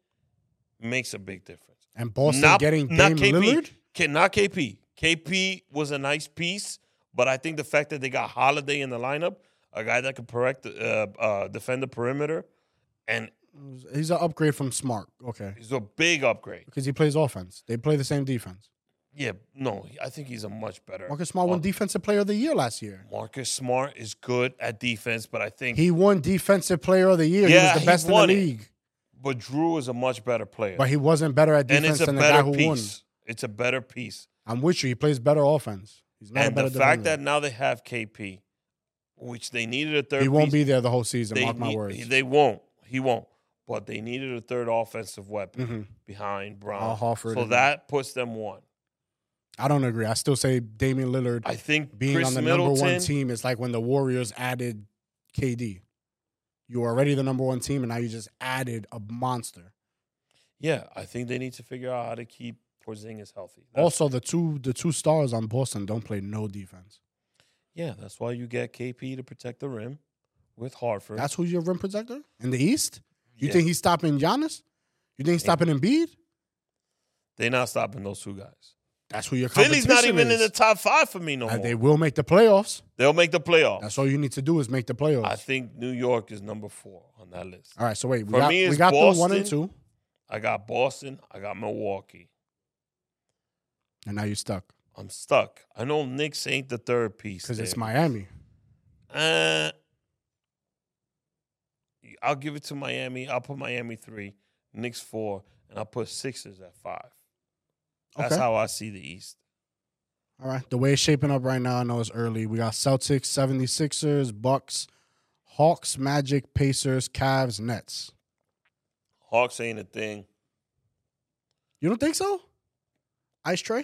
S1: makes a big difference.
S2: And Boston
S1: Not-
S2: getting Dame
S1: not K P.
S2: Lillard?
S1: K, not K P. K P was a nice piece, but I think the fact that they got Holiday in the lineup, a guy that could correct, uh, uh, defend the perimeter, and
S2: He's an upgrade from Smart. Okay.
S1: he's a big upgrade.
S2: Because he plays offense. They play the same defense.
S1: Yeah, no, I think he's a much better.
S2: Marcus Smart won Defensive Player of the Year last year.
S1: Marcus Smart is good at defense, but I think,
S2: He won Defensive Player of the Year.
S1: Yeah,
S2: he was
S1: he
S2: the best in the
S1: won it.
S2: league.
S1: but Drew is a much better player,
S2: But he wasn't better at
S1: and
S2: defense
S1: it's a
S2: than the guy
S1: better
S2: who won.
S1: piece. It's a better piece.
S2: I'm with you. He plays better offense. He's not a
S1: And
S2: better
S1: the fact
S2: defender.
S1: that now they have K P, which they needed a third
S2: He won't
S1: piece,
S2: be there the whole season.
S1: they
S2: Mark my
S1: need-
S2: words.
S1: They won't. He won't. But they needed a third offensive weapon
S2: Mhm.
S1: behind Brown.
S2: Al Horford
S1: So
S2: and-
S1: that puts them one.
S2: I don't agree. I still say Damian Lillard
S1: I think
S2: being
S1: Chris
S2: on the
S1: Middleton,
S2: number one team is like when the Warriors added K D. You were already the number one team, and now you just added a monster.
S1: Yeah, I think they need to figure out how to keep Porzingis healthy. That's-
S2: Also, the two the two stars on Boston don't play no defense.
S1: yeah, that's why you get K P to protect the rim with Hartford.
S2: That's who's your rim protector in the East. You
S1: Yeah.
S2: think he's stopping Giannis? You think he's stopping Embiid?
S1: They're not stopping those two guys.
S2: That's who your
S1: Philly's not
S2: competition
S1: even
S2: is.
S1: in the top five for me no
S2: Uh,
S1: more.
S2: they will make the playoffs.
S1: They'll make the playoffs.
S2: That's all you need to do is make the playoffs.
S1: I think New York is number four on that list.
S2: All right, so wait, we
S1: For
S2: got,
S1: me,
S2: we
S1: it's
S2: got the one and
S1: Boston.
S2: two,
S1: I got Boston. I got Milwaukee.
S2: and now you're stuck
S1: I'm stuck. I know Knicks ain't the third piece.
S2: because it's
S1: there.
S2: Miami.
S1: Uh, I'll give it to Miami. I'll put Miami three, Knicks four, and I'll put Sixers at five. That's
S2: Okay.
S1: how I see the East.
S2: All right, the way it's shaping up right now, I know it's early. We got Celtics, seventy-sixers, Bucks, Hawks, Magic, Pacers, Cavs, Nets.
S1: Hawks ain't a thing.
S2: You don't think so? Ice Tray?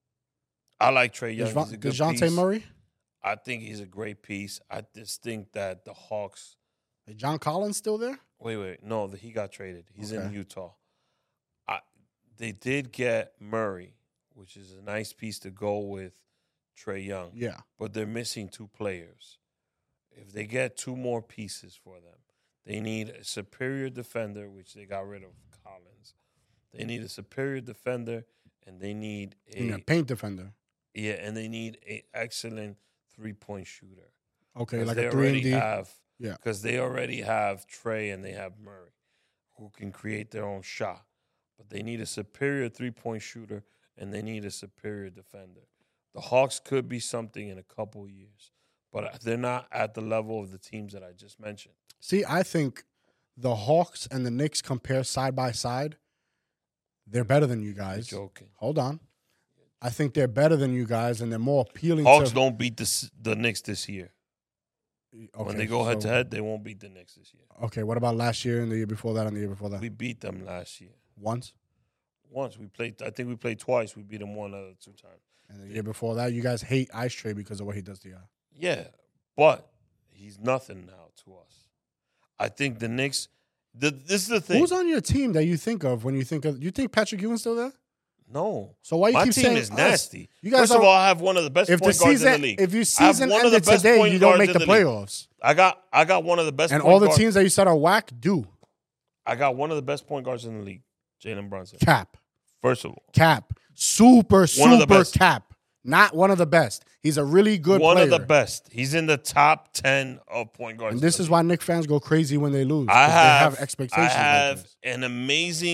S1: I like Trey Young.
S2: Dejounte
S1: He's a good
S2: DeJounte
S1: piece.
S2: Murray?
S1: I think he's a great piece. I just think that the Hawks.
S2: Is John Collins still there?
S1: Wait, wait. No, the- he got traded. He's in
S2: Okay.
S1: Utah. I, they did get Murray, which is a nice piece to go with Trey Young.
S2: Yeah.
S1: But they're missing two players. If they get two more pieces for them, they need a superior defender, which they got rid of Collins. They need a superior defender, and they need a
S2: And a paint defender.
S1: yeah, and they need an excellent three point shooter.
S2: Okay,
S1: 'Cause
S2: like
S1: they
S2: a three and
S1: already
S2: D.
S1: have
S2: Yeah.
S1: because they already have Trey and they have Murray, who can create their own shot. But they need a superior three point shooter, and they need a superior defender. The Hawks could be something in a couple years, but they're not at the level of the teams that I just mentioned.
S2: See, I think the Hawks and the Knicks compare side by side. They're better than you
S1: You're
S2: guys.
S1: joking.
S2: Hold on. I think they're better than you guys, and they're more appealing
S1: Hawks
S2: to.
S1: don't beat the the Knicks this year.
S2: Okay,
S1: when they go head
S2: so-
S1: to head, they won't beat the Knicks this year.
S2: Okay, what about last year and the year before that and the year before that?
S1: We beat them last year.
S2: Once?
S1: Once we played, I think we played twice. We beat them one out of two times.
S2: And the year before that, you guys hate Ice Tray because of what he does to you.
S1: Yeah, but he's nothing now to us. I think the Knicks. The, this is the thing.
S2: Who's on your team that you think of when you think of? You think Patrick Ewing's still there?
S1: No.
S2: So why you
S1: My
S2: keep
S1: team
S2: saying
S1: is
S2: us?
S1: nasty.
S2: You guys
S1: First of
S2: don't-
S1: all, I have one of the best
S2: If the
S1: point guards in
S2: season,
S1: the league.
S2: if your
S1: I have
S2: season
S1: one of the
S2: ended
S1: best
S2: today,
S1: point
S2: you don't
S1: guards
S2: make
S1: in
S2: the
S1: the league.
S2: playoffs.
S1: I got I got one of the best
S2: And
S1: point
S2: all the
S1: guards.
S2: teams that you said are whack do.
S1: I got one of the best point guards in the league, Jalen Brunson.
S2: Cap.
S1: First of all,
S2: Cap. Super,
S1: One of the
S2: super
S1: best.
S2: cap. Not one of the best. He's a really good
S1: one
S2: player.
S1: of the best. He's in the top ten of point guards.
S2: And this
S1: in
S2: is
S1: the
S2: why
S1: league.
S2: Knicks fans go crazy when they lose.
S1: I
S2: 'cause
S1: have,
S2: they have expectations.
S1: I have
S2: like this.
S1: an amazing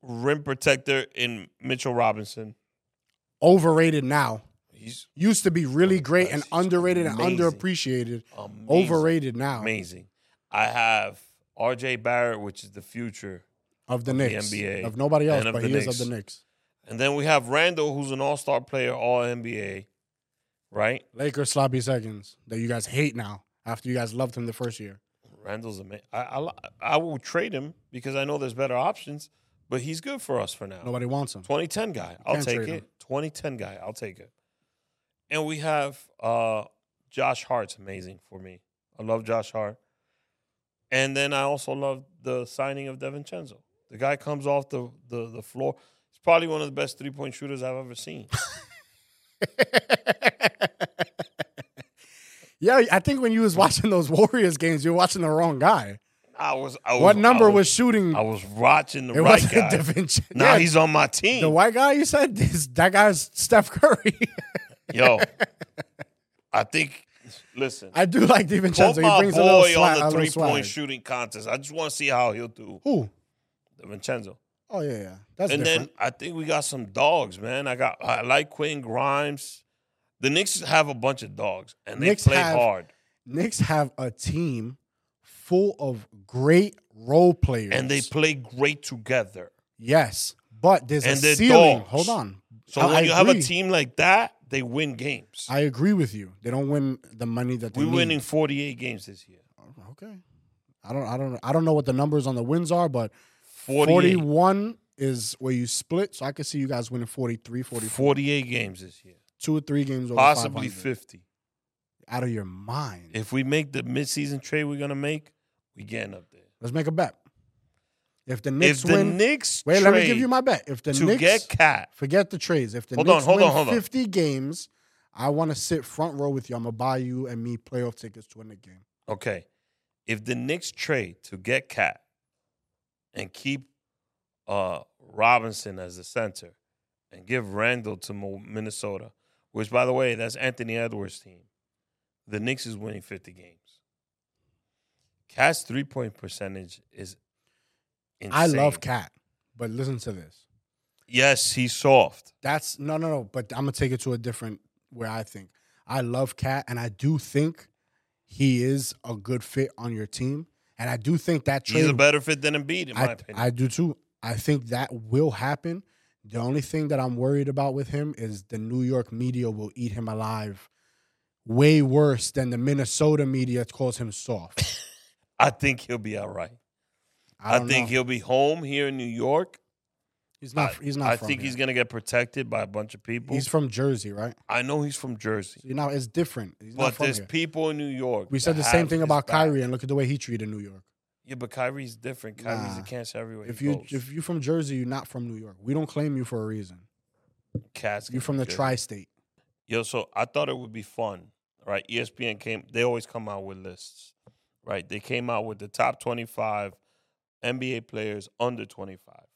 S1: rim protector in Mitchell Robinson.
S2: Overrated now.
S1: He's
S2: Used to be really great and
S1: He's
S2: underrated and
S1: amazing.
S2: underappreciated.
S1: amazing.
S2: Overrated now.
S1: Amazing. I have R J Barrett, which is the future
S2: Of the
S1: of
S2: Knicks.
S1: the N B A.
S2: Of nobody else,
S1: and of
S2: but
S1: the
S2: he is
S1: Knicks.
S2: of the Knicks.
S1: And then we have Randall, who's an all-star player, all N B A, right?
S2: Lakers sloppy seconds that you guys hate now after you guys loved him the first year.
S1: Randall's amazing. I, I, I will trade him because I know there's better options, but he's good for us for now.
S2: Nobody wants him.
S1: twenty ten guy. I'll
S2: can't
S1: take
S2: trade
S1: it.
S2: him.
S1: twenty ten guy. I'll take it. And we have uh, Josh Hart's amazing for me. I love Josh Hart. And then I also love the signing of DiVincenzo. The guy comes off the, the, the floor. He's probably one of the best three-point shooters I've ever seen.
S2: Yeah, I think when you was watching those Warriors games, you were watching the wrong guy.
S1: I was. I was
S2: What number
S1: I
S2: was, shooting?
S1: I was watching the
S2: it
S1: right
S2: wasn't
S1: guy.
S2: DiVincenzo.
S1: Now
S2: Yeah,
S1: he's on my team.
S2: the white guy you said? This, that guy's Steph Curry.
S1: Yo, I think. Listen,
S2: I do like DiVincenzo.
S1: put
S2: He
S1: my
S2: brings a little
S1: boy
S2: swag.
S1: on the
S2: a little
S1: three-point
S2: swag.
S1: shooting contest. I just want to see how he'll do.
S2: Who?
S1: DiVincenzo.
S2: Oh, yeah, yeah. That's
S1: And
S2: different.
S1: then I think we got some dogs, man. I got I like Quentin Grimes. The Knicks have a bunch of dogs, and they
S2: Knicks
S1: play
S2: have-
S1: hard.
S2: Knicks have a team full of great role players.
S1: And they play great together.
S2: Yes, but there's
S1: And
S2: a
S1: they're
S2: ceiling.
S1: dogs.
S2: Hold on.
S1: So
S2: I-
S1: when
S2: I
S1: you have a
S2: agree.
S1: team like that, they win games.
S2: I agree with you. They don't win the money that they
S1: We're
S2: need.
S1: winning forty-eight games this year.
S2: Okay. I don't I don't I don't know what the numbers on the wins are, but
S1: forty-eight.
S2: forty-one is where you split. So I could see you guys winning forty-three, forty-four.
S1: forty-eight games this year.
S2: Two or three games over
S1: Possibly
S2: five hundred.
S1: fifty.
S2: Out of your mind.
S1: If we make the midseason trade we're going to make, we getting up there.
S2: Let's make a bet. If the Knicks
S1: If the
S2: win,
S1: Knicks
S2: wait,
S1: trade
S2: let me give you my bet. If the
S1: to
S2: Knicks
S1: get Cat,
S2: forget the trades. If the
S1: Hold on,
S2: Knicks
S1: hold
S2: win
S1: on, hold on.
S2: fifty games, I want to sit front row with you. I'm gonna buy you and me playoff tickets to a Knicks game.
S1: okay, if the Knicks trade to get Cat and keep uh, Robinson as the center and give Randall to Mo- Minnesota, which, by the way, that's Anthony Edwards' team, the Knicks is winning fifty games. Cat's three-point percentage is insane.
S2: I love Cat, but listen to this.
S1: Yes, he's soft.
S2: That's no, no, no. But I'm gonna take it to a different where I think I love Cat, and I do think he is a good fit on your team, and I do think that trade.
S1: He's a better fit than Embiid, in my
S2: I,
S1: opinion.
S2: I do too. I think that will happen. The only thing that I'm worried about with him is the New York media will eat him alive way worse than the Minnesota media calls him soft.
S1: I think he'll be all right.
S2: I,
S1: I,
S2: don't
S1: think
S2: know.
S1: he'll be home here in New York.
S2: he's not.
S1: I,
S2: He's not.
S1: I
S2: from
S1: think
S2: here.
S1: he's going to get protected by a bunch of people.
S2: He's from Jersey, right?
S1: I know he's from Jersey.
S2: You know, it's different. He's not
S1: But
S2: from
S1: there's
S2: here.
S1: people in New York.
S2: We said
S1: that
S2: the same
S1: have
S2: thing
S1: his
S2: about
S1: back.
S2: Kyrie, and look at the way he treated New York.
S1: Yeah, but Kyrie's different. Kyrie's
S2: Nah.
S1: a cancer everywhere
S2: If
S1: he
S2: you
S1: goes.
S2: if you're from Jersey, you're not from New York. We don't claim you for a reason.
S1: Cat's
S2: You're from the tri-state.
S1: Yo, so I thought it would be fun, right? E S P N came. They always come out with lists, right? They came out with the top twenty-five N B A players under twenty-five.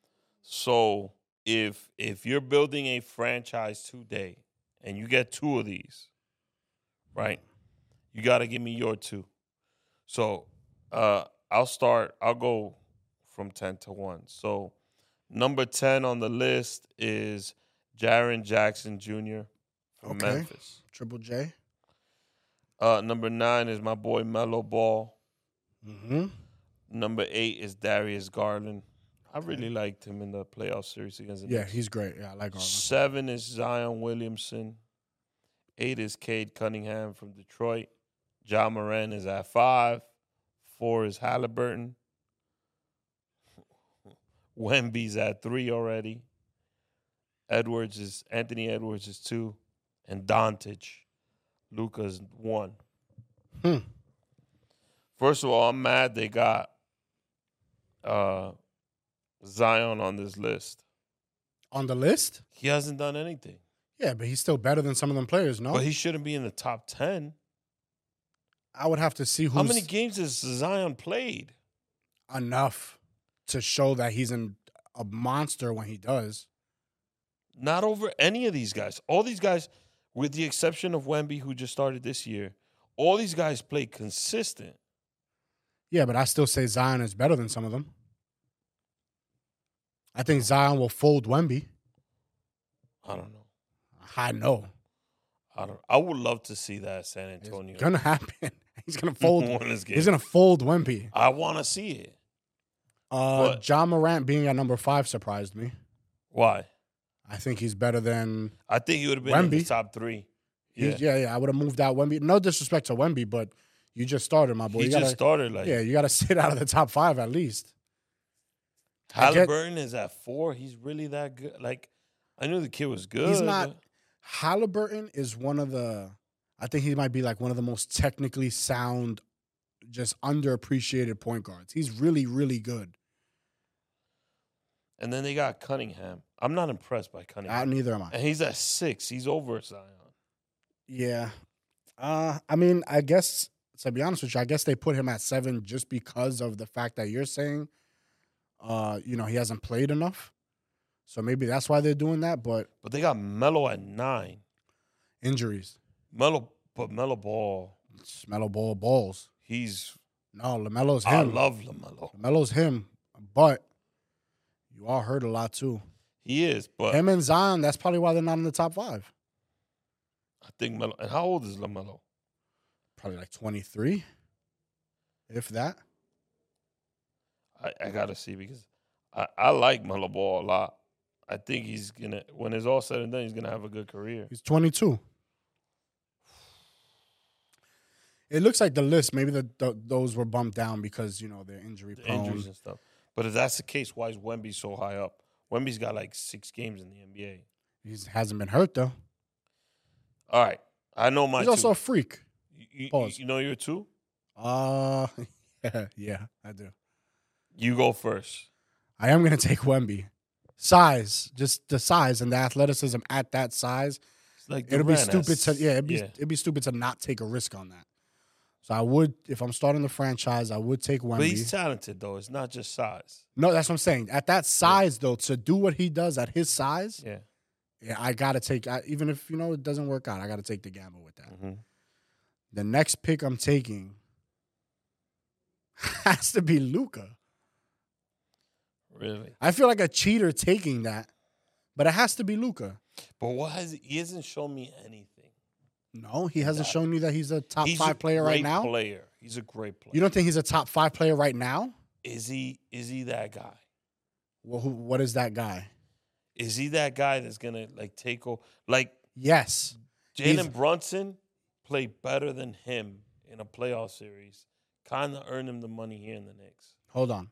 S1: So if if you're building a franchise today and you get two of these, right? You got to give me your two. So uh, I'll start. I'll go from ten to one. So number ten on the list is Jaren Jackson Junior from
S2: Okay.
S1: Memphis.
S2: Triple J.
S1: Uh, number nine is my boy Melo Ball.
S2: Mm-hmm.
S1: Number eight is Darius Garland. I really liked him in the playoff series against the
S2: Yeah,
S1: Knicks.
S2: he's great. Yeah, I like Garland.
S1: Seven is Zion Williamson. Eight is Cade Cunningham from Detroit. Ja Moran is at five. Four is Halliburton. Wemby's at three already. Edwards is Anthony Edwards is two, and Doncic, Luka's one.
S2: Hmm.
S1: First of all, I'm mad they got uh, Zion on this list.
S2: On the list?
S1: He hasn't done anything,
S2: Yeah, but he's still better than some of them players, no?
S1: but he shouldn't be in the top ten.
S2: I would have to see who's
S1: How many games has Zion played?
S2: enough to show that he's in a monster when he does.
S1: Not over any of these guys. All these guys, with the exception of Wemby, who just started this year, all these guys play consistent.
S2: Yeah, but I still say Zion is better than some of them. I think Zion will fold Wemby.
S1: I don't know.
S2: I know.
S1: I don't. I would love to see that San Antonio.
S2: It's gonna happen. He's gonna fold.
S1: Win this game.
S2: He's gonna fold Wemby.
S1: I want to see it.
S2: Uh,
S1: But-
S2: John Morant being at number five surprised me.
S1: Why?
S2: I think he's better than
S1: I think he would have been in the
S2: Wemby.
S1: top three.
S2: yeah,
S1: Yeah,
S2: yeah. yeah I would have moved out Wemby. No disrespect to Wemby, but you just started, my boy.
S1: he
S2: you
S1: just
S2: gotta,
S1: started like
S2: yeah, you got to sit out of the top five at least. I get-
S1: Halliburton is at four. He's really that good. Like I knew the kid was good.
S2: He's not. Halliburton is one of the. I think he might be like one of the most technically sound, just underappreciated point guards. He's really, really good.
S1: And then they got Cunningham. I'm not impressed by
S2: Uh,
S1: Cunningham.
S2: neither am I.
S1: And he's at six. He's over Zion.
S2: Yeah. Uh, I mean, I guess, to be honest with you, I guess they put him at seven just because of the fact that you're saying, uh, you know, he hasn't played enough. So maybe that's why they're doing that, but
S1: But they got Melo at nine.
S2: injuries.
S1: Melo, but Melo Ball,
S2: It's Melo Ball balls.
S1: he's.
S2: No, LaMelo's
S1: I
S2: him.
S1: love LaMelo.
S2: LaMelo's him, but you all hurt a lot too.
S1: He is, but
S2: Him and Zion, that's probably why they're not in the top five.
S1: I think Melo. And how old is LaMelo?
S2: Probably like twenty-three, if that.
S1: I, I gotta see because I, I like Melo Ball a lot. I think he's gonna when it's all said and done, he's gonna have a good career.
S2: He's twenty-two. It looks like the list, maybe the, the those were bumped down because, you know, they're injury
S1: The
S2: prone.
S1: injuries and stuff. But if that's the case, why is Wemby so high up? Wemby's got like six games in the N B A.
S2: He hasn't been hurt, though.
S1: All right, I know my.
S2: He's
S1: two.
S2: also a freak.
S1: You, you,
S2: Pause.
S1: you know your two.
S2: Uh, yeah, yeah, I do.
S1: You go first.
S2: I am going to take Wemby. Size, just the size and the athleticism at that size.
S1: It's like
S2: It'll be
S1: Durant
S2: stupid
S1: has-
S2: to, yeah, it'd be,
S1: yeah.
S2: it'd be stupid to not take a risk on that. So I would, if I'm starting the franchise, I would take
S1: But he's
S2: Wemby.
S1: talented though. It's not just size.
S2: No, that's what I'm saying. At that size, though, to do what he does at his size,
S1: Yeah.
S2: yeah, I got to take, I, even if, you know, it doesn't work out, I got to take the gamble with that.
S1: hmm
S2: The next pick I'm taking has to be Luka.
S1: Really.
S2: I feel like a cheater taking that, but it has to be Luka.
S1: But what has he hasn't shown me anything.
S2: No, he hasn't
S1: That-
S2: shown you that he's a top
S1: He's
S2: five
S1: a
S2: player right
S1: great
S2: now.
S1: Player. He's a great player.
S2: You don't think he's a top five player right now?
S1: Is he? Is he that guy?
S2: Well, who, what is that guy?
S1: Is he that guy that's gonna like take over? Like
S2: Yes. He's-
S1: Jalen Brunson played better than him in a playoff series. Kind of earned him the money here in the Knicks.
S2: Hold on.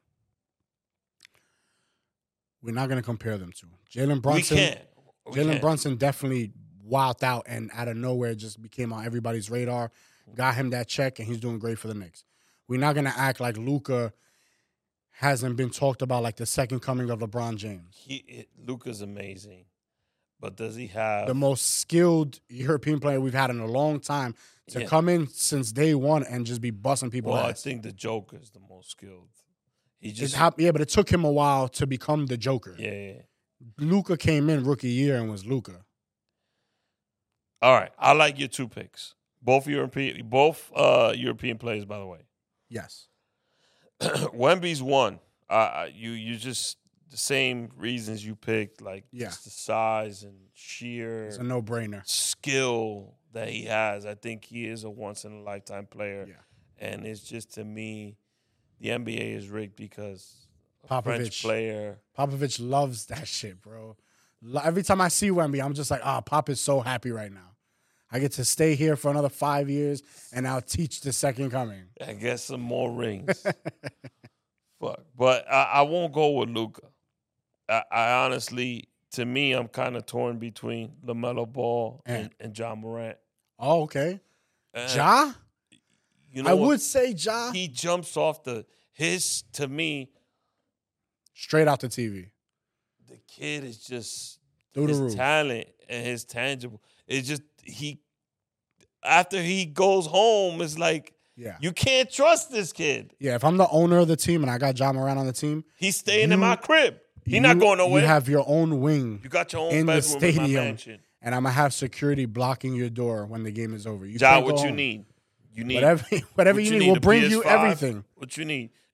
S2: We're not going to compare them two. Jalen Brunson.
S1: we can't. We
S2: Jalen
S1: can't.
S2: Brunson definitely wowed out and out of nowhere just became on everybody's radar. Got him that check, and he's doing great for the Knicks. We're not going to act like Luka hasn't been talked about like the second coming of LeBron James.
S1: He Luka's amazing, but does he have
S2: The most skilled European player we've had in a long time to
S1: Yeah.
S2: come in since day one and just be busting people
S1: Well, I
S2: ass.
S1: think the Joker's the most skilled. He
S2: It's
S1: just
S2: hap- yeah, but it took him a while to become the Joker.
S1: yeah, yeah.
S2: Luka came in rookie year and was Luka.
S1: All right, I like your two picks. Both European, both uh, European players, by the way.
S2: Yes.
S1: Wemby's one. Uh, you you just the same reasons you picked, like
S2: Yeah.
S1: just the size and sheer
S2: It's a no-brainer.
S1: skill that he has. I think he is a once in a lifetime player.
S2: Yeah.
S1: And it's just to me, the N B A is rigged because a French
S2: Popovich.
S1: player.
S2: Popovich loves that shit, bro. Lo- Every time I see Wemby, I'm just like, ah, Pop is so happy right now. I get to stay here for another five years, and I'll teach the second coming.
S1: I guess some more rings. Fuck, but I, I won't go with Luka. I, I honestly, to me, I'm kind of torn between LaMelo Ball and, and John Morant.
S2: Oh, okay.
S1: And
S2: Ja?
S1: you know
S2: I
S1: what?
S2: would say Ja.
S1: He jumps off the his to me.
S2: Straight out the T V.
S1: The kid is just
S2: Through the
S1: his
S2: roof.
S1: talent and his tangible. It's just he. After he goes home, it's like
S2: Yeah.
S1: you can't trust this kid.
S2: Yeah, if I'm the owner of the team and I got Ja Morant on the team,
S1: He's staying
S2: You-
S1: in my crib. He's
S2: you-
S1: not going nowhere.
S2: You have your own wing,
S1: You got your own
S2: in the
S1: bedroom in my
S2: stadium.
S1: mansion.
S2: and I'm going to have security blocking your door when the game is over. You
S1: Ja,
S2: can't go
S1: what you
S2: home.
S1: need? You need
S2: Whatever, whatever
S1: what
S2: you need,
S1: need,
S2: we'll
S1: a
S2: bring
S1: P S
S2: you
S1: five?
S2: everything.
S1: What you need?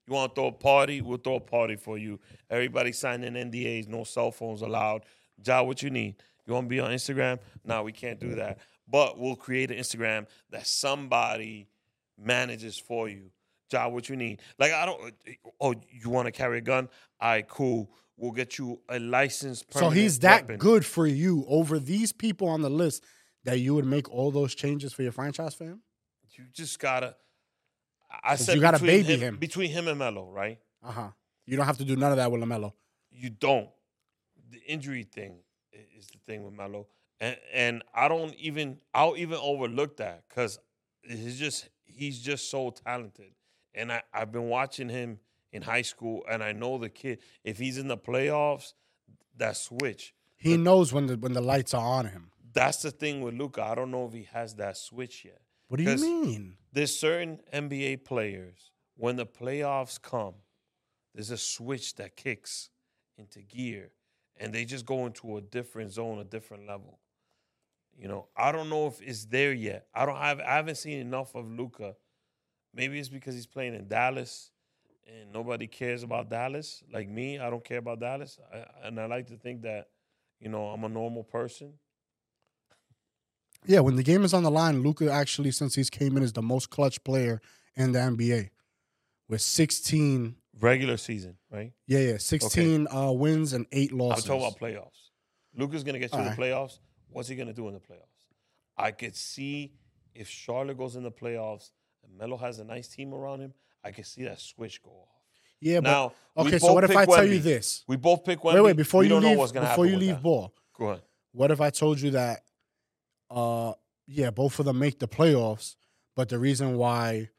S1: You want to throw a party? We'll throw a party for you. Everybody signing N D As, no cell phones allowed. Ja, what you need? You want to be on Instagram? No, we can't do that. But we'll create an Instagram that somebody manages for you. Ja, what you need? Like, I don't, oh, you want to carry a gun? All right, cool. We'll get you a license.
S2: So he's that
S1: weapon.
S2: good for you over these people on the list that you would make all those changes for your franchise, fam?
S1: You just got to, I said
S2: you gotta
S1: between
S2: baby
S1: him,
S2: him.
S1: Between him and Melo, right?
S2: Uh-huh. You don't have to do none of that with LaMelo.
S1: You don't. The injury thing is the thing with Melo. And, and I don't even, I'll even overlook that because he's just, he's just so talented. And I, I've been watching him in high school, and I know the kid, if he's in the playoffs, that switch.
S2: He
S1: but
S2: knows when the when the lights are on him.
S1: That's the thing with Luka. I don't know if he has that switch yet.
S2: What do you mean?
S1: There's certain N B A players, when the playoffs come, there's a switch that kicks into gear, and they just go into a different zone, a different level. You know, I don't know if it's there yet. I don't have. I haven't seen enough of Luka. Maybe it's because he's playing in Dallas, and nobody cares about Dallas. Like me, I don't care about Dallas, I, and I like to think that, you know, I'm a normal person.
S2: Yeah, when the game is on the line, Luka actually, since he's came in, is the most clutch player in the N B A with sixteen
S1: regular season, right?
S2: Yeah, yeah, sixteen okay. uh, wins and eight losses.
S1: I'm talking about playoffs. Luka's gonna get you
S2: All
S1: in
S2: right.
S1: the playoffs. What's he gonna do in the playoffs? I could see if Charlotte goes in the playoffs and Melo has a nice team around him, I could see that switch go off.
S2: Yeah,
S1: now,
S2: but okay. So what if I
S1: Wemby.
S2: tell you this?
S1: We both pick Wemby.
S2: Wait, wait. Before
S1: we
S2: you
S1: don't
S2: leave,
S1: know what's gonna
S2: before
S1: happen
S2: you
S1: with
S2: leave
S1: that.
S2: ball,
S1: go ahead.
S2: What if I told you that? Uh, yeah, both of them make the playoffs, but the reason why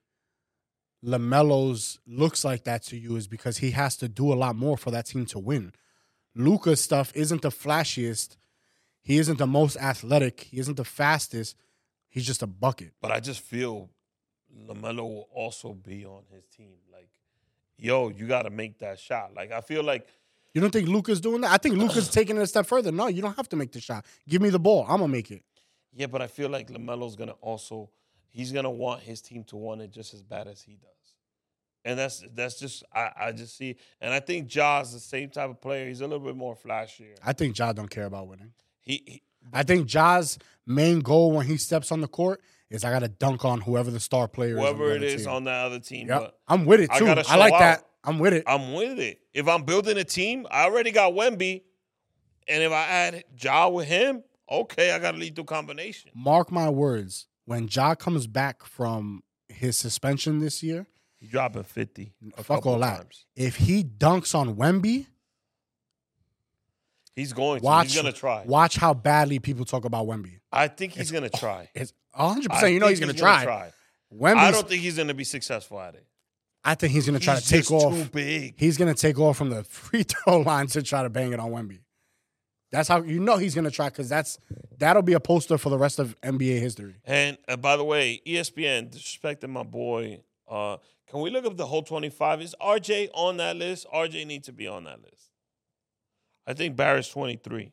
S2: LaMelo's looks like that to you is because he has to do a lot more for that team to win. Luka's stuff isn't the flashiest. He isn't the most athletic. He isn't the fastest. He's just a bucket.
S1: But I just feel LaMelo will also be on his team. Like, yo, you got to make that shot. Like, I feel like.
S2: You don't think Luka's doing that? I think Luka's taking it a step further. No, you don't have to make the shot. Give me the ball. I'm going to make it.
S1: Yeah, but I feel like LaMelo's going to also, he's going to want his team to want it just as bad as he does. And that's that's just, I, I just see. And I think Ja's the same type of player. He's a little bit more flashier.
S2: I think Ja don't care about winning.
S1: He, he
S2: I think Ja's main goal when he steps on the court is I got to dunk on whoever the star player
S1: whoever
S2: is.
S1: Whoever it is
S2: team.
S1: on the other team.
S2: Yep.
S1: But
S2: I'm with it, too. I, I like out. that. I'm with it.
S1: I'm with it. If I'm building a team, I already got Wemby. And if I add Ja with him, okay, I got a lethal combination.
S2: Mark my words. When Ja comes back from his suspension this year,
S1: he's dropping fifty.
S2: Fuck all that. If he dunks on Wemby,
S1: he's going to.
S2: Watch,
S1: he's going to try.
S2: Watch how badly people talk about Wemby.
S1: I think he's going to try.
S2: It's one hundred percent. You know he's going to try.
S1: try.
S2: Wemby's,
S1: I don't think he's going to be successful at it.
S2: I think he's going to try
S1: he's
S2: to take
S1: just
S2: off.
S1: Too big.
S2: He's going to take off from the free throw line to try to bang it on Wemby. That's how you know he's going to try because that's that'll be a poster for the rest of N B A history.
S1: And uh, by the way, E S P N disrespecting my boy. Uh, can we look up the whole twenty-five? Is R J on that list? R J needs to be on that list. I think Barrett's twenty-three.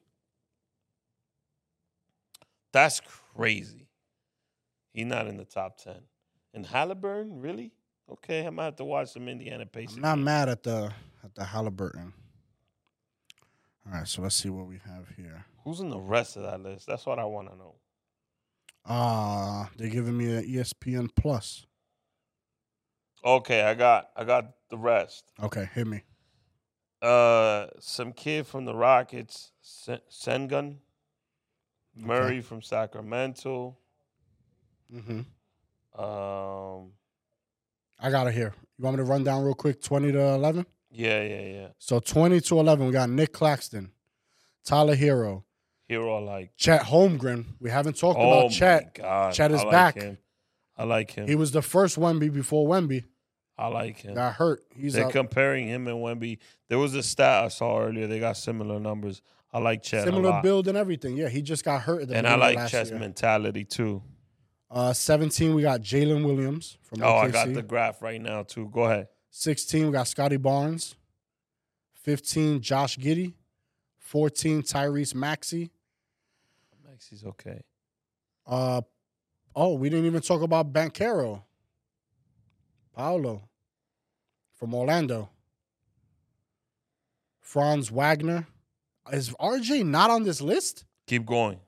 S1: That's crazy. He's not in the top ten. And Halliburton, really? Okay, I might have to watch some Indiana Pacers.
S2: I'm not mad at the at the Halliburton. All right, so let's see what we have here.
S1: Who's in the rest of that list? That's what I want to know.
S2: Uh, they're giving me an E S P N Plus.
S1: Okay, I got I got the rest.
S2: Okay, hit me.
S1: Uh, some kid from the Rockets, Sen- Sengun. Murray okay. from Sacramento.
S2: Mm-hmm.
S1: Um,
S2: I got it here. You want me to run down real quick, twenty to eleven?
S1: Yeah, yeah, yeah.
S2: So twenty to eleven, we got Nick Claxton, Tyler Hero.
S1: Hero I like.
S2: Chet Holmgren. We haven't talked
S1: oh
S2: about Chet.
S1: God.
S2: Chet is
S1: I like
S2: back.
S1: Him. I like him.
S2: He was the first Wemby before Wemby.
S1: I like him.
S2: Got hurt. He's
S1: They're
S2: out.
S1: comparing him and Wemby. There was a stat I saw earlier. They got similar numbers. I like Chet
S2: Similar
S1: a lot.
S2: build and everything. Yeah, he just got hurt at the
S1: And I
S2: beginning
S1: like
S2: of last
S1: Chet's
S2: year.
S1: mentality, too.
S2: Uh, seventeen, we got Jalen Williams from
S1: Oh,
S2: O K C.
S1: I got the graph right now, too. Go ahead.
S2: sixteen, we got Scotty Barnes. fifteen, Josh Giddey. fourteen, Tyrese Maxey.
S1: Maxey's okay.
S2: Uh, oh, we didn't even talk about Banchero. Paolo. from Orlando. Franz Wagner. Is R J not on this list?
S1: Keep going.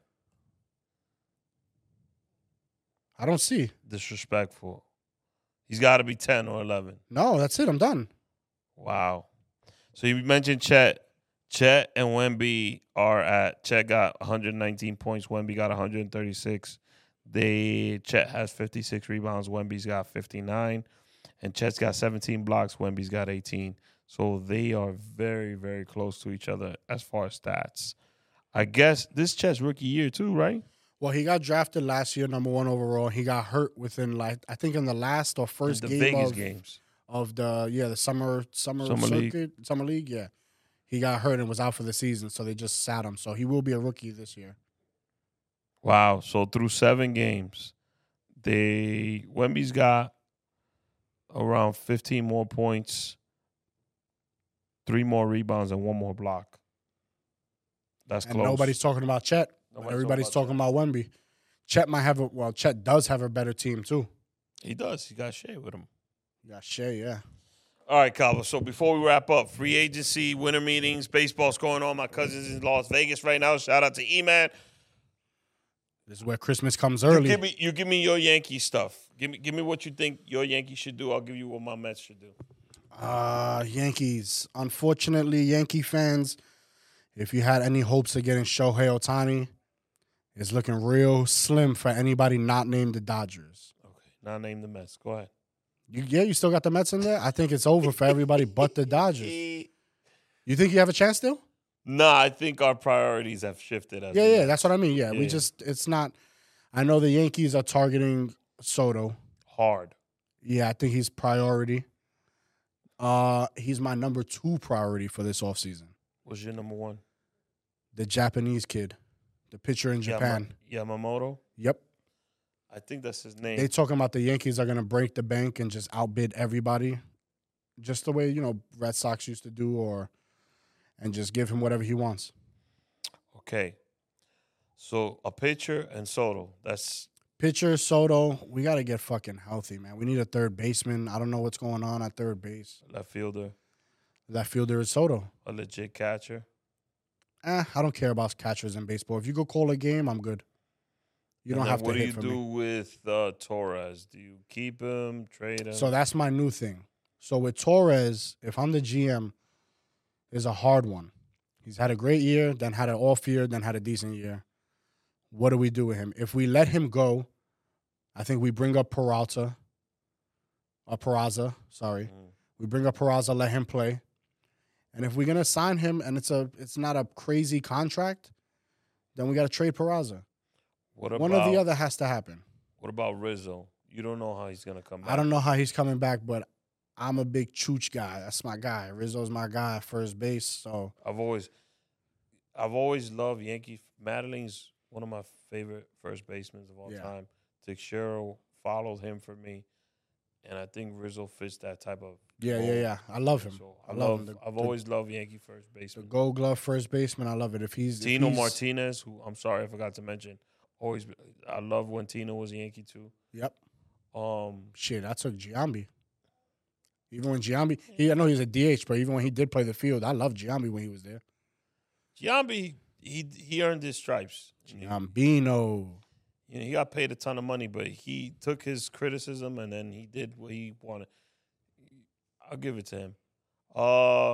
S2: I don't see.
S1: Disrespectful. He's got to be ten or eleven.
S2: No, that's it. I'm done.
S1: Wow. So you mentioned Chet. Chet and Wemby are at, Chet got one hundred nineteen points. Wemby got one hundred thirty-six. They, Chet has fifty-six rebounds. Wemby's got fifty-nine. And Chet's got seventeen blocks. Wemby's got eighteen. So they are very, very close to each other as far as stats. I guess this Chet's rookie year too, right?
S2: Well, he got drafted last year, number one overall. He got hurt within, like, I think in the last or first
S1: the
S2: game
S1: Vegas
S2: of,
S1: games.
S2: of the, yeah, the summer summer,
S1: Summer
S2: circuit,
S1: league.
S2: summer league, yeah. He got hurt and was out for the season, so they just sat him. So he will be a rookie this year.
S1: Wow. So through seven games, they Wemby's got around fifteen more points, three more rebounds, and one more block. That's
S2: And
S1: close.
S2: nobody's talking about Chet.
S1: Nobody's
S2: Everybody's
S1: talking
S2: talking about, Wemby. Chet might have a, well, Chet does have a better team, too.
S1: He does. He got Shea with him.
S2: You got Shea, yeah.
S1: All right, Cabo. So before we wrap up, free agency, winter meetings, baseball's going on. My cousin's in Las Vegas right now. Shout out to E-Man.
S2: This is where Christmas comes
S1: You
S2: early.
S1: give me, you give me your Yankee stuff. Give me, give me what you think your Yankees should do. I'll give you what my Mets should do.
S2: Uh, Yankees. Unfortunately, Yankee fans, if you had any hopes of getting Shohei Ohtani, it's looking real slim for anybody not named the Dodgers.
S1: Okay, now name the Mets. Go ahead.
S2: You, yeah, you still got the Mets in there? I think it's over for everybody but the Dodgers. You think you have a chance still?
S1: Nah, I think our priorities have shifted. As
S2: Yeah,
S1: the
S2: yeah,
S1: Mets.
S2: that's what I mean. Yeah,
S1: Yeah,
S2: we
S1: yeah.
S2: just, it's not, I know the Yankees are targeting Soto.
S1: Hard.
S2: Yeah, I think he's priority. Uh, he's my number two priority for this offseason.
S1: What's your number one?
S2: The Japanese kid, the pitcher in Japan.
S1: Yama- Yamamoto?
S2: Yep.
S1: I think that's his name.
S2: They talking about the Yankees are going to break the bank and just outbid everybody, just the way, you know, Red Sox used to do, or and just give him whatever he wants.
S1: Okay. So a pitcher and Soto. That's
S2: Pitcher, Soto, we got to get fucking healthy, man. We need a third baseman. I don't know what's going on at third base.
S1: left fielder,
S2: That fielder is Soto.
S1: a legit catcher.
S2: Eh, I don't care about catchers in baseball. If you go call a game, I'm good. You
S1: And
S2: don't
S1: then
S2: have to
S1: what do
S2: hit
S1: you
S2: for
S1: do
S2: me.
S1: with uh, Torres? Do you keep him, trade him?
S2: So that's my new thing. So with Torres, if I'm the G M, is a hard one. He's had a great year, then had an off year, then had a decent year. What do we do with him? If we let him go, I think we bring up Peralta, or Peraza, sorry.
S1: Mm.
S2: We bring up Peraza, let him play. And if we're gonna sign him and it's a it's not a crazy contract, then we gotta trade Peraza.
S1: What about
S2: One or the other has to happen.
S1: What about Rizzo? You don't know how he's gonna come back.
S2: I don't know how he's coming back, but I'm a big Chooch guy. That's my guy. Rizzo's my guy at first base. So
S1: I've always, I've always loved Yankee. Madeline's one of my favorite first basemen of all
S2: Yeah.
S1: time. Teixeira followed him for me, and I think Rizzo fits that type of.
S2: yeah,
S1: role.
S2: yeah, yeah. I love him.
S1: So
S2: I
S1: I,
S2: love
S1: love.
S2: him. The-
S1: I've
S2: the-
S1: always loved Yankee first
S2: The
S1: baseman.
S2: Gold Glove first baseman. I love it. If he's if
S1: Tino
S2: he's-
S1: Martinez, who I'm sorry I forgot to mention. Always, I love when Tino was a Yankee too.
S2: Yep.
S1: Um,
S2: Shit, I took Giambi. Even when Giambi, he I know he's a D H, but even when he did play the field, I loved Giambi when he was there.
S1: Giambi, he he earned his stripes.
S2: Giambino.
S1: You know, he got paid a ton of money, but he took his criticism and then he did what he wanted. I'll give it to him. Uh,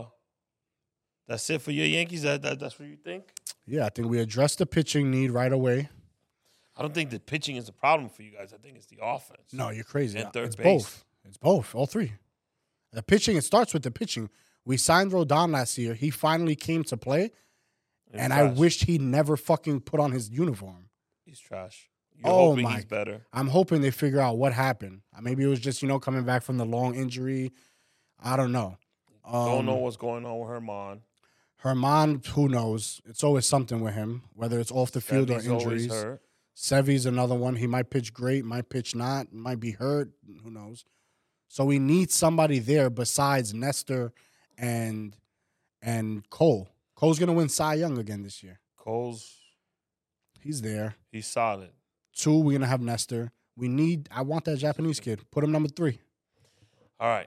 S1: that's it for your Yankees. That, that that's what you think?
S2: Yeah, I think we addressed the pitching need right away.
S1: I don't think the pitching is the problem for you guys. I think it's the offense.
S2: No, you're crazy.
S1: And third
S2: it's
S1: base.
S2: both. It's both. All three. The pitching, it starts with the pitching. We signed Rodon last year. He finally came to play,
S1: He's
S2: and I
S1: trash.
S2: wished he never fucking put on his uniform.
S1: he's trash. You're
S2: Oh,
S1: hoping
S2: my-
S1: he's better.
S2: I'm hoping they figure out what happened. Uh, Maybe it was just, you know, coming back from the long injury. I don't know. Um,
S1: Don't know what's going on with Herman.
S2: Herman, who knows? It's always something with him, whether it's off the field or
S1: Sevy's always
S2: injuries.
S1: hurt.
S2: Sevy's another one. He might pitch great, might pitch not, might be hurt. Who knows? So we need somebody there besides Nestor and and Cole. Cole's gonna win Cy Young again this year.
S1: Cole's
S2: He's there.
S1: he's solid.
S2: Two, we're gonna have Nestor. We need. I want that Japanese kid. Put him number three.
S1: All right.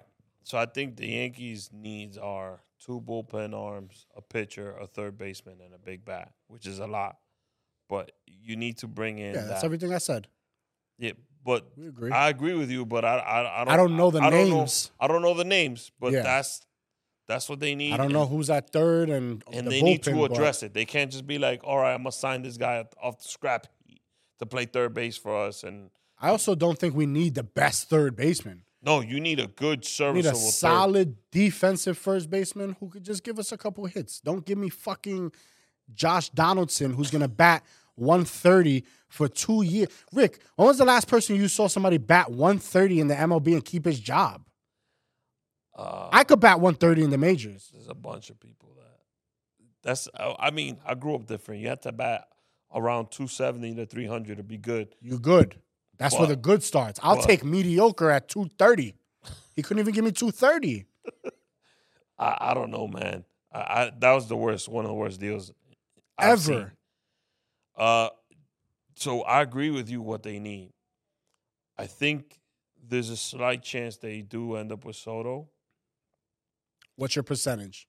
S1: So I think the Yankees' needs are two bullpen arms, a pitcher, a third baseman, and a big bat, which is a lot. But you need to bring in
S2: Yeah, that's
S1: that.
S2: everything I said.
S1: Yeah, but
S2: We agree.
S1: I agree with you. But I, I, I don't.
S2: I don't know the
S1: I don't
S2: names.
S1: Know, I don't know the names. But
S2: Yeah.
S1: that's that's what they need.
S2: I don't
S1: and,
S2: know who's at third and
S1: And
S2: the
S1: they
S2: bullpen,
S1: need to
S2: but
S1: address it. They can't just be like, all right, I'm gonna sign this guy off the scrap heap to play third base for us. And
S2: I also don't think we need the best third baseman.
S1: no, you need a good
S2: We
S1: serviceable
S2: need a
S1: third.
S2: solid defensive first baseman who could just give us a couple hits. Don't give me fucking Josh Donaldson who's gonna bat one thirty for two years. Rick, when was the last person you saw somebody bat one thirty in the M L B and keep his job?
S1: Uh,
S2: I could bat one thirty in the majors.
S1: There's a bunch of people that. That's. I mean, I grew up different. You had to bat around two seventy to three hundred to be good.
S2: You good. That's where
S1: But-
S2: the good starts. I'll
S1: but-
S2: take mediocre at two thirty. He couldn't even give me two thirty.
S1: I, I don't know, man. I, I that was the worst. One of the worst deals I've
S2: Ever.
S1: seen. Uh, so I agree with you. What they need, I think there's a slight chance they do end up with Soto.
S2: What's your percentage?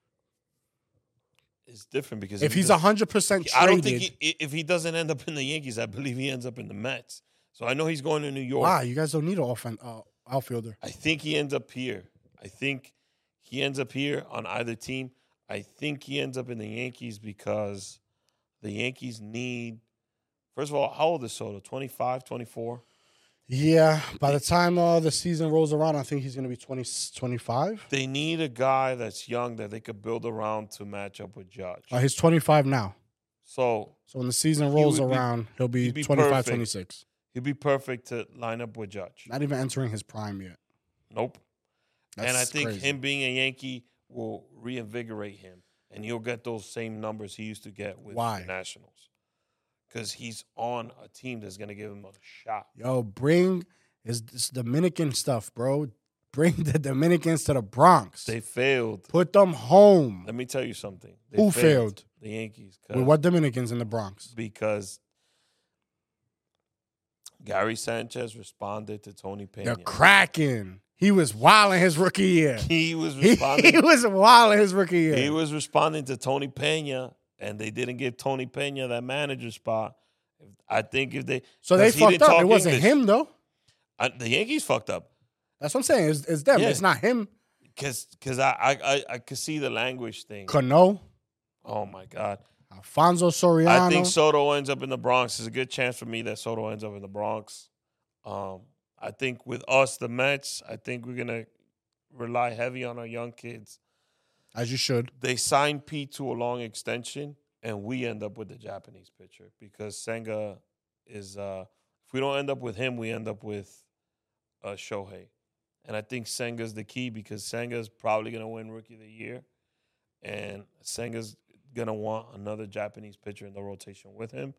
S1: It's different because
S2: If
S1: he
S2: he's
S1: does-
S2: one hundred percent
S1: I don't
S2: traded,
S1: think he, if he doesn't end up in the Yankees, I believe he ends up in the Mets. So I know he's going to New York.
S2: wow, you guys don't need an offen- uh, outfielder.
S1: I think he ends up here. I think he ends up here on either team. I think he ends up in the Yankees because the Yankees need, first of all, how old is Soto? twenty-five, twenty-four?
S2: Yeah, by the time uh, the season rolls around, I think he's going to be twenty, twenty-five.
S1: They need a guy that's young that they could build around to match up with Judge.
S2: Uh, he's twenty-five now.
S1: So
S2: So when the season
S1: He
S2: rolls
S1: would be-
S2: around, he'll be,
S1: he'd be
S2: twenty-five,
S1: perfect.
S2: twenty-six.
S1: he'd be perfect to line up with Judge.
S2: Not even entering his prime yet.
S1: Nope.
S2: That's
S1: and I think
S2: crazy.
S1: him being a Yankee will reinvigorate him, and he'll get those same numbers he used to get with
S2: Why?
S1: the Nationals. Because he's on a team that's going to give him a shot.
S2: Yo, bring is this Dominican stuff, bro. Bring the Dominicans to the Bronx.
S1: They failed.
S2: Put them home.
S1: Let me tell you something. They
S2: Who failed?
S1: The Yankees. 'cause-
S2: With what Dominicans in the Bronx?
S1: Because Gary Sanchez responded to Tony
S2: They're
S1: Pena.
S2: cracking. He was wild in his rookie year.
S1: He was
S2: He,
S1: responding.
S2: he was wild in his rookie year.
S1: He was responding to Tony Pena, and they didn't give Tony Pena that manager spot. I think if they
S2: so they
S1: 'cause he
S2: fucked
S1: didn't
S2: up.
S1: talk
S2: It wasn't
S1: English.
S2: him though.
S1: I, the Yankees fucked up
S2: That's what I'm saying. It's, it's them.
S1: Yeah.
S2: It's not him.
S1: because because I, I I I could see the language thing.
S2: Cano,
S1: Oh my God!
S2: Alfonso Soriano.
S1: I think Soto ends up in the Bronx. There's a good chance for me that Soto ends up in the Bronx. Um, I think with us, the Mets, I think we're gonna rely heavy on our young kids.
S2: As you should.
S1: They signed Pete to a long extension, and we end up with the Japanese pitcher because Senga is. Uh, if we don't end up with him, we end up with uh, Shohei, and I think Senga's the key because Senga's probably gonna win Rookie of the Year, and Senga's gonna want another Japanese pitcher in the rotation with him,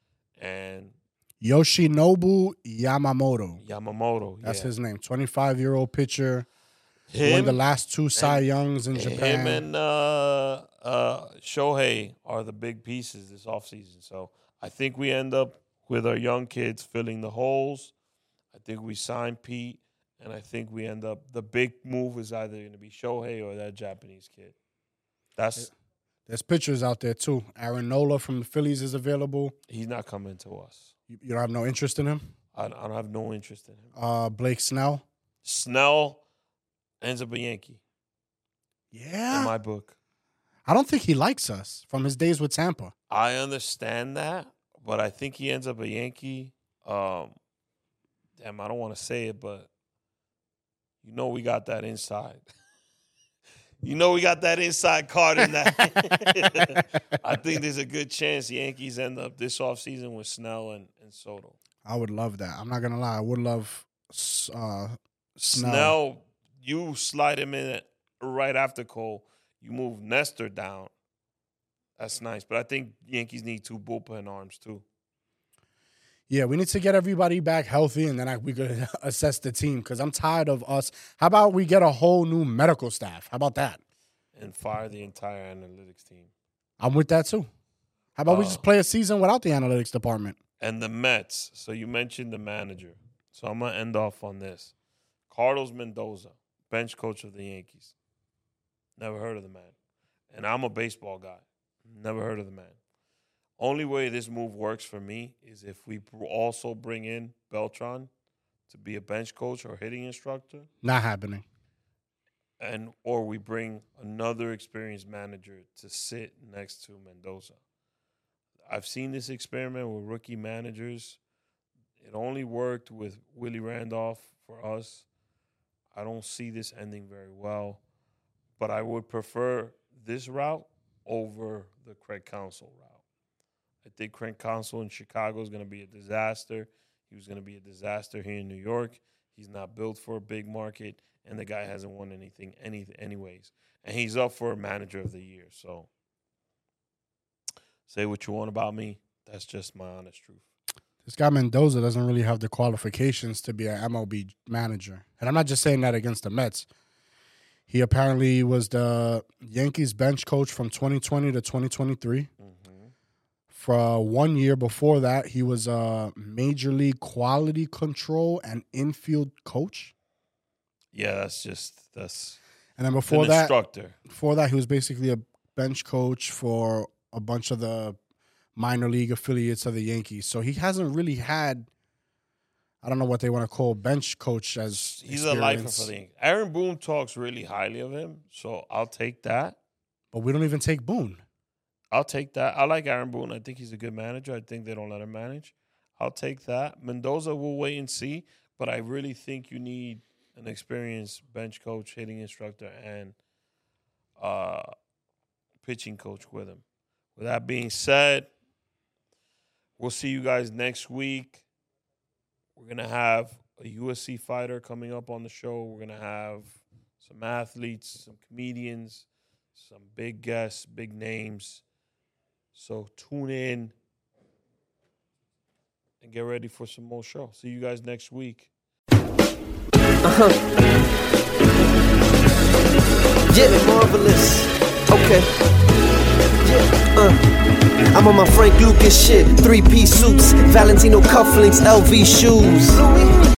S1: and
S2: Yoshinobu Yamamoto.
S1: Yamamoto.
S2: That's
S1: yeah.
S2: his name. twenty-five-year-old pitcher. Won
S1: Him,
S2: the last two Cy Youngs in Japan.
S1: him and uh, uh, Shohei are the big pieces this offseason. So I think we end up with our young kids filling the holes. I think we sign Pete, and I think we end up the big move is either going to be Shohei or that Japanese kid. That's
S2: There's pitchers out there too. Aaron Nola from the Phillies is available.
S1: he's not coming to us.
S2: You, you don't have no interest in him.
S1: I, I don't have no interest in him.
S2: Uh, Blake Snell.
S1: Snell ends up a Yankee
S2: Yeah.
S1: in my book.
S2: I don't think he likes us from his days with Tampa.
S1: I understand that, but I think he ends up a Yankee. Um, damn, I don't want to say it, but you know we got that inside. you know we got that inside card in that. I think there's a good chance the Yankees end up this offseason with Snell and, and Soto.
S2: I would love that. I'm not gonna lie. I would love uh, Snell.
S1: Snell, you slide him in right after Cole. You move Nestor down. That's nice. But I think Yankees need two bullpen arms, too.
S2: Yeah, we need to get everybody back healthy, and then I, we could assess the team because I'm tired of us. How about we get a whole new medical staff? How about that?
S1: And fire the entire analytics team.
S2: I'm with that too. How about we
S1: Uh,
S2: just play a season without the analytics department?
S1: And the Mets. So you mentioned the manager. So I'm going to end off on this. Carlos Mendoza. bench coach of the Yankees. Never heard of the man. And I'm a baseball guy. Never heard of the man. Only way this move works for me is if we also bring in Beltran to be a bench coach or hitting instructor.
S2: Not happening.
S1: And or we bring another experienced manager to sit next to Mendoza. I've seen this experiment with rookie managers. It only worked with Willie Randolph for us. I don't see this ending very well. But I would prefer this route over the Craig Counsell route. I think Craig Counsell in Chicago is going to be a disaster. He was going to be a disaster here in New York. He's not built for a big market, and the guy hasn't won anything any, anyways. And he's up for a manager of the year. So say what you want about me. That's just my honest truth.
S2: This guy Mendoza doesn't really have the qualifications to be an M L B manager. And I'm not just saying that against the Mets. He apparently was the Yankees bench coach from twenty twenty to twenty twenty-three. Mm-hmm. For one year before that, he was a major league quality control and infield coach.
S1: Yeah, that's just that's.
S2: And then before
S1: an
S2: that,
S1: instructor.
S2: Before that, he was basically a bench coach for a bunch of the minor league affiliates of the Yankees. So he hasn't really had, I don't know what they want to call bench coach as
S1: He's
S2: experience.
S1: a lifer for the Yankees. Aaron Boone talks really highly of him, so I'll take that.
S2: But we don't even take Boone.
S1: I'll take that. I like Aaron Boone. I think he's a good manager. I think they don't let him manage. I'll take that. Mendoza, we'll wait and see. But I really think you need an experienced bench coach, hitting instructor, and uh, pitching coach with him. With that being said, we'll see you guys next week. We're going to have a U F C fighter coming up on the show. We're going to have some athletes, some comedians, some big guests, big names. So tune in and get ready for some more show. See you guys next week.
S3: Uh-huh. Yeah, marvelous. Okay. Yeah, uh. I'm on my Frank Lucas shit. Three-piece suits, Valentino cufflinks, L V shoes.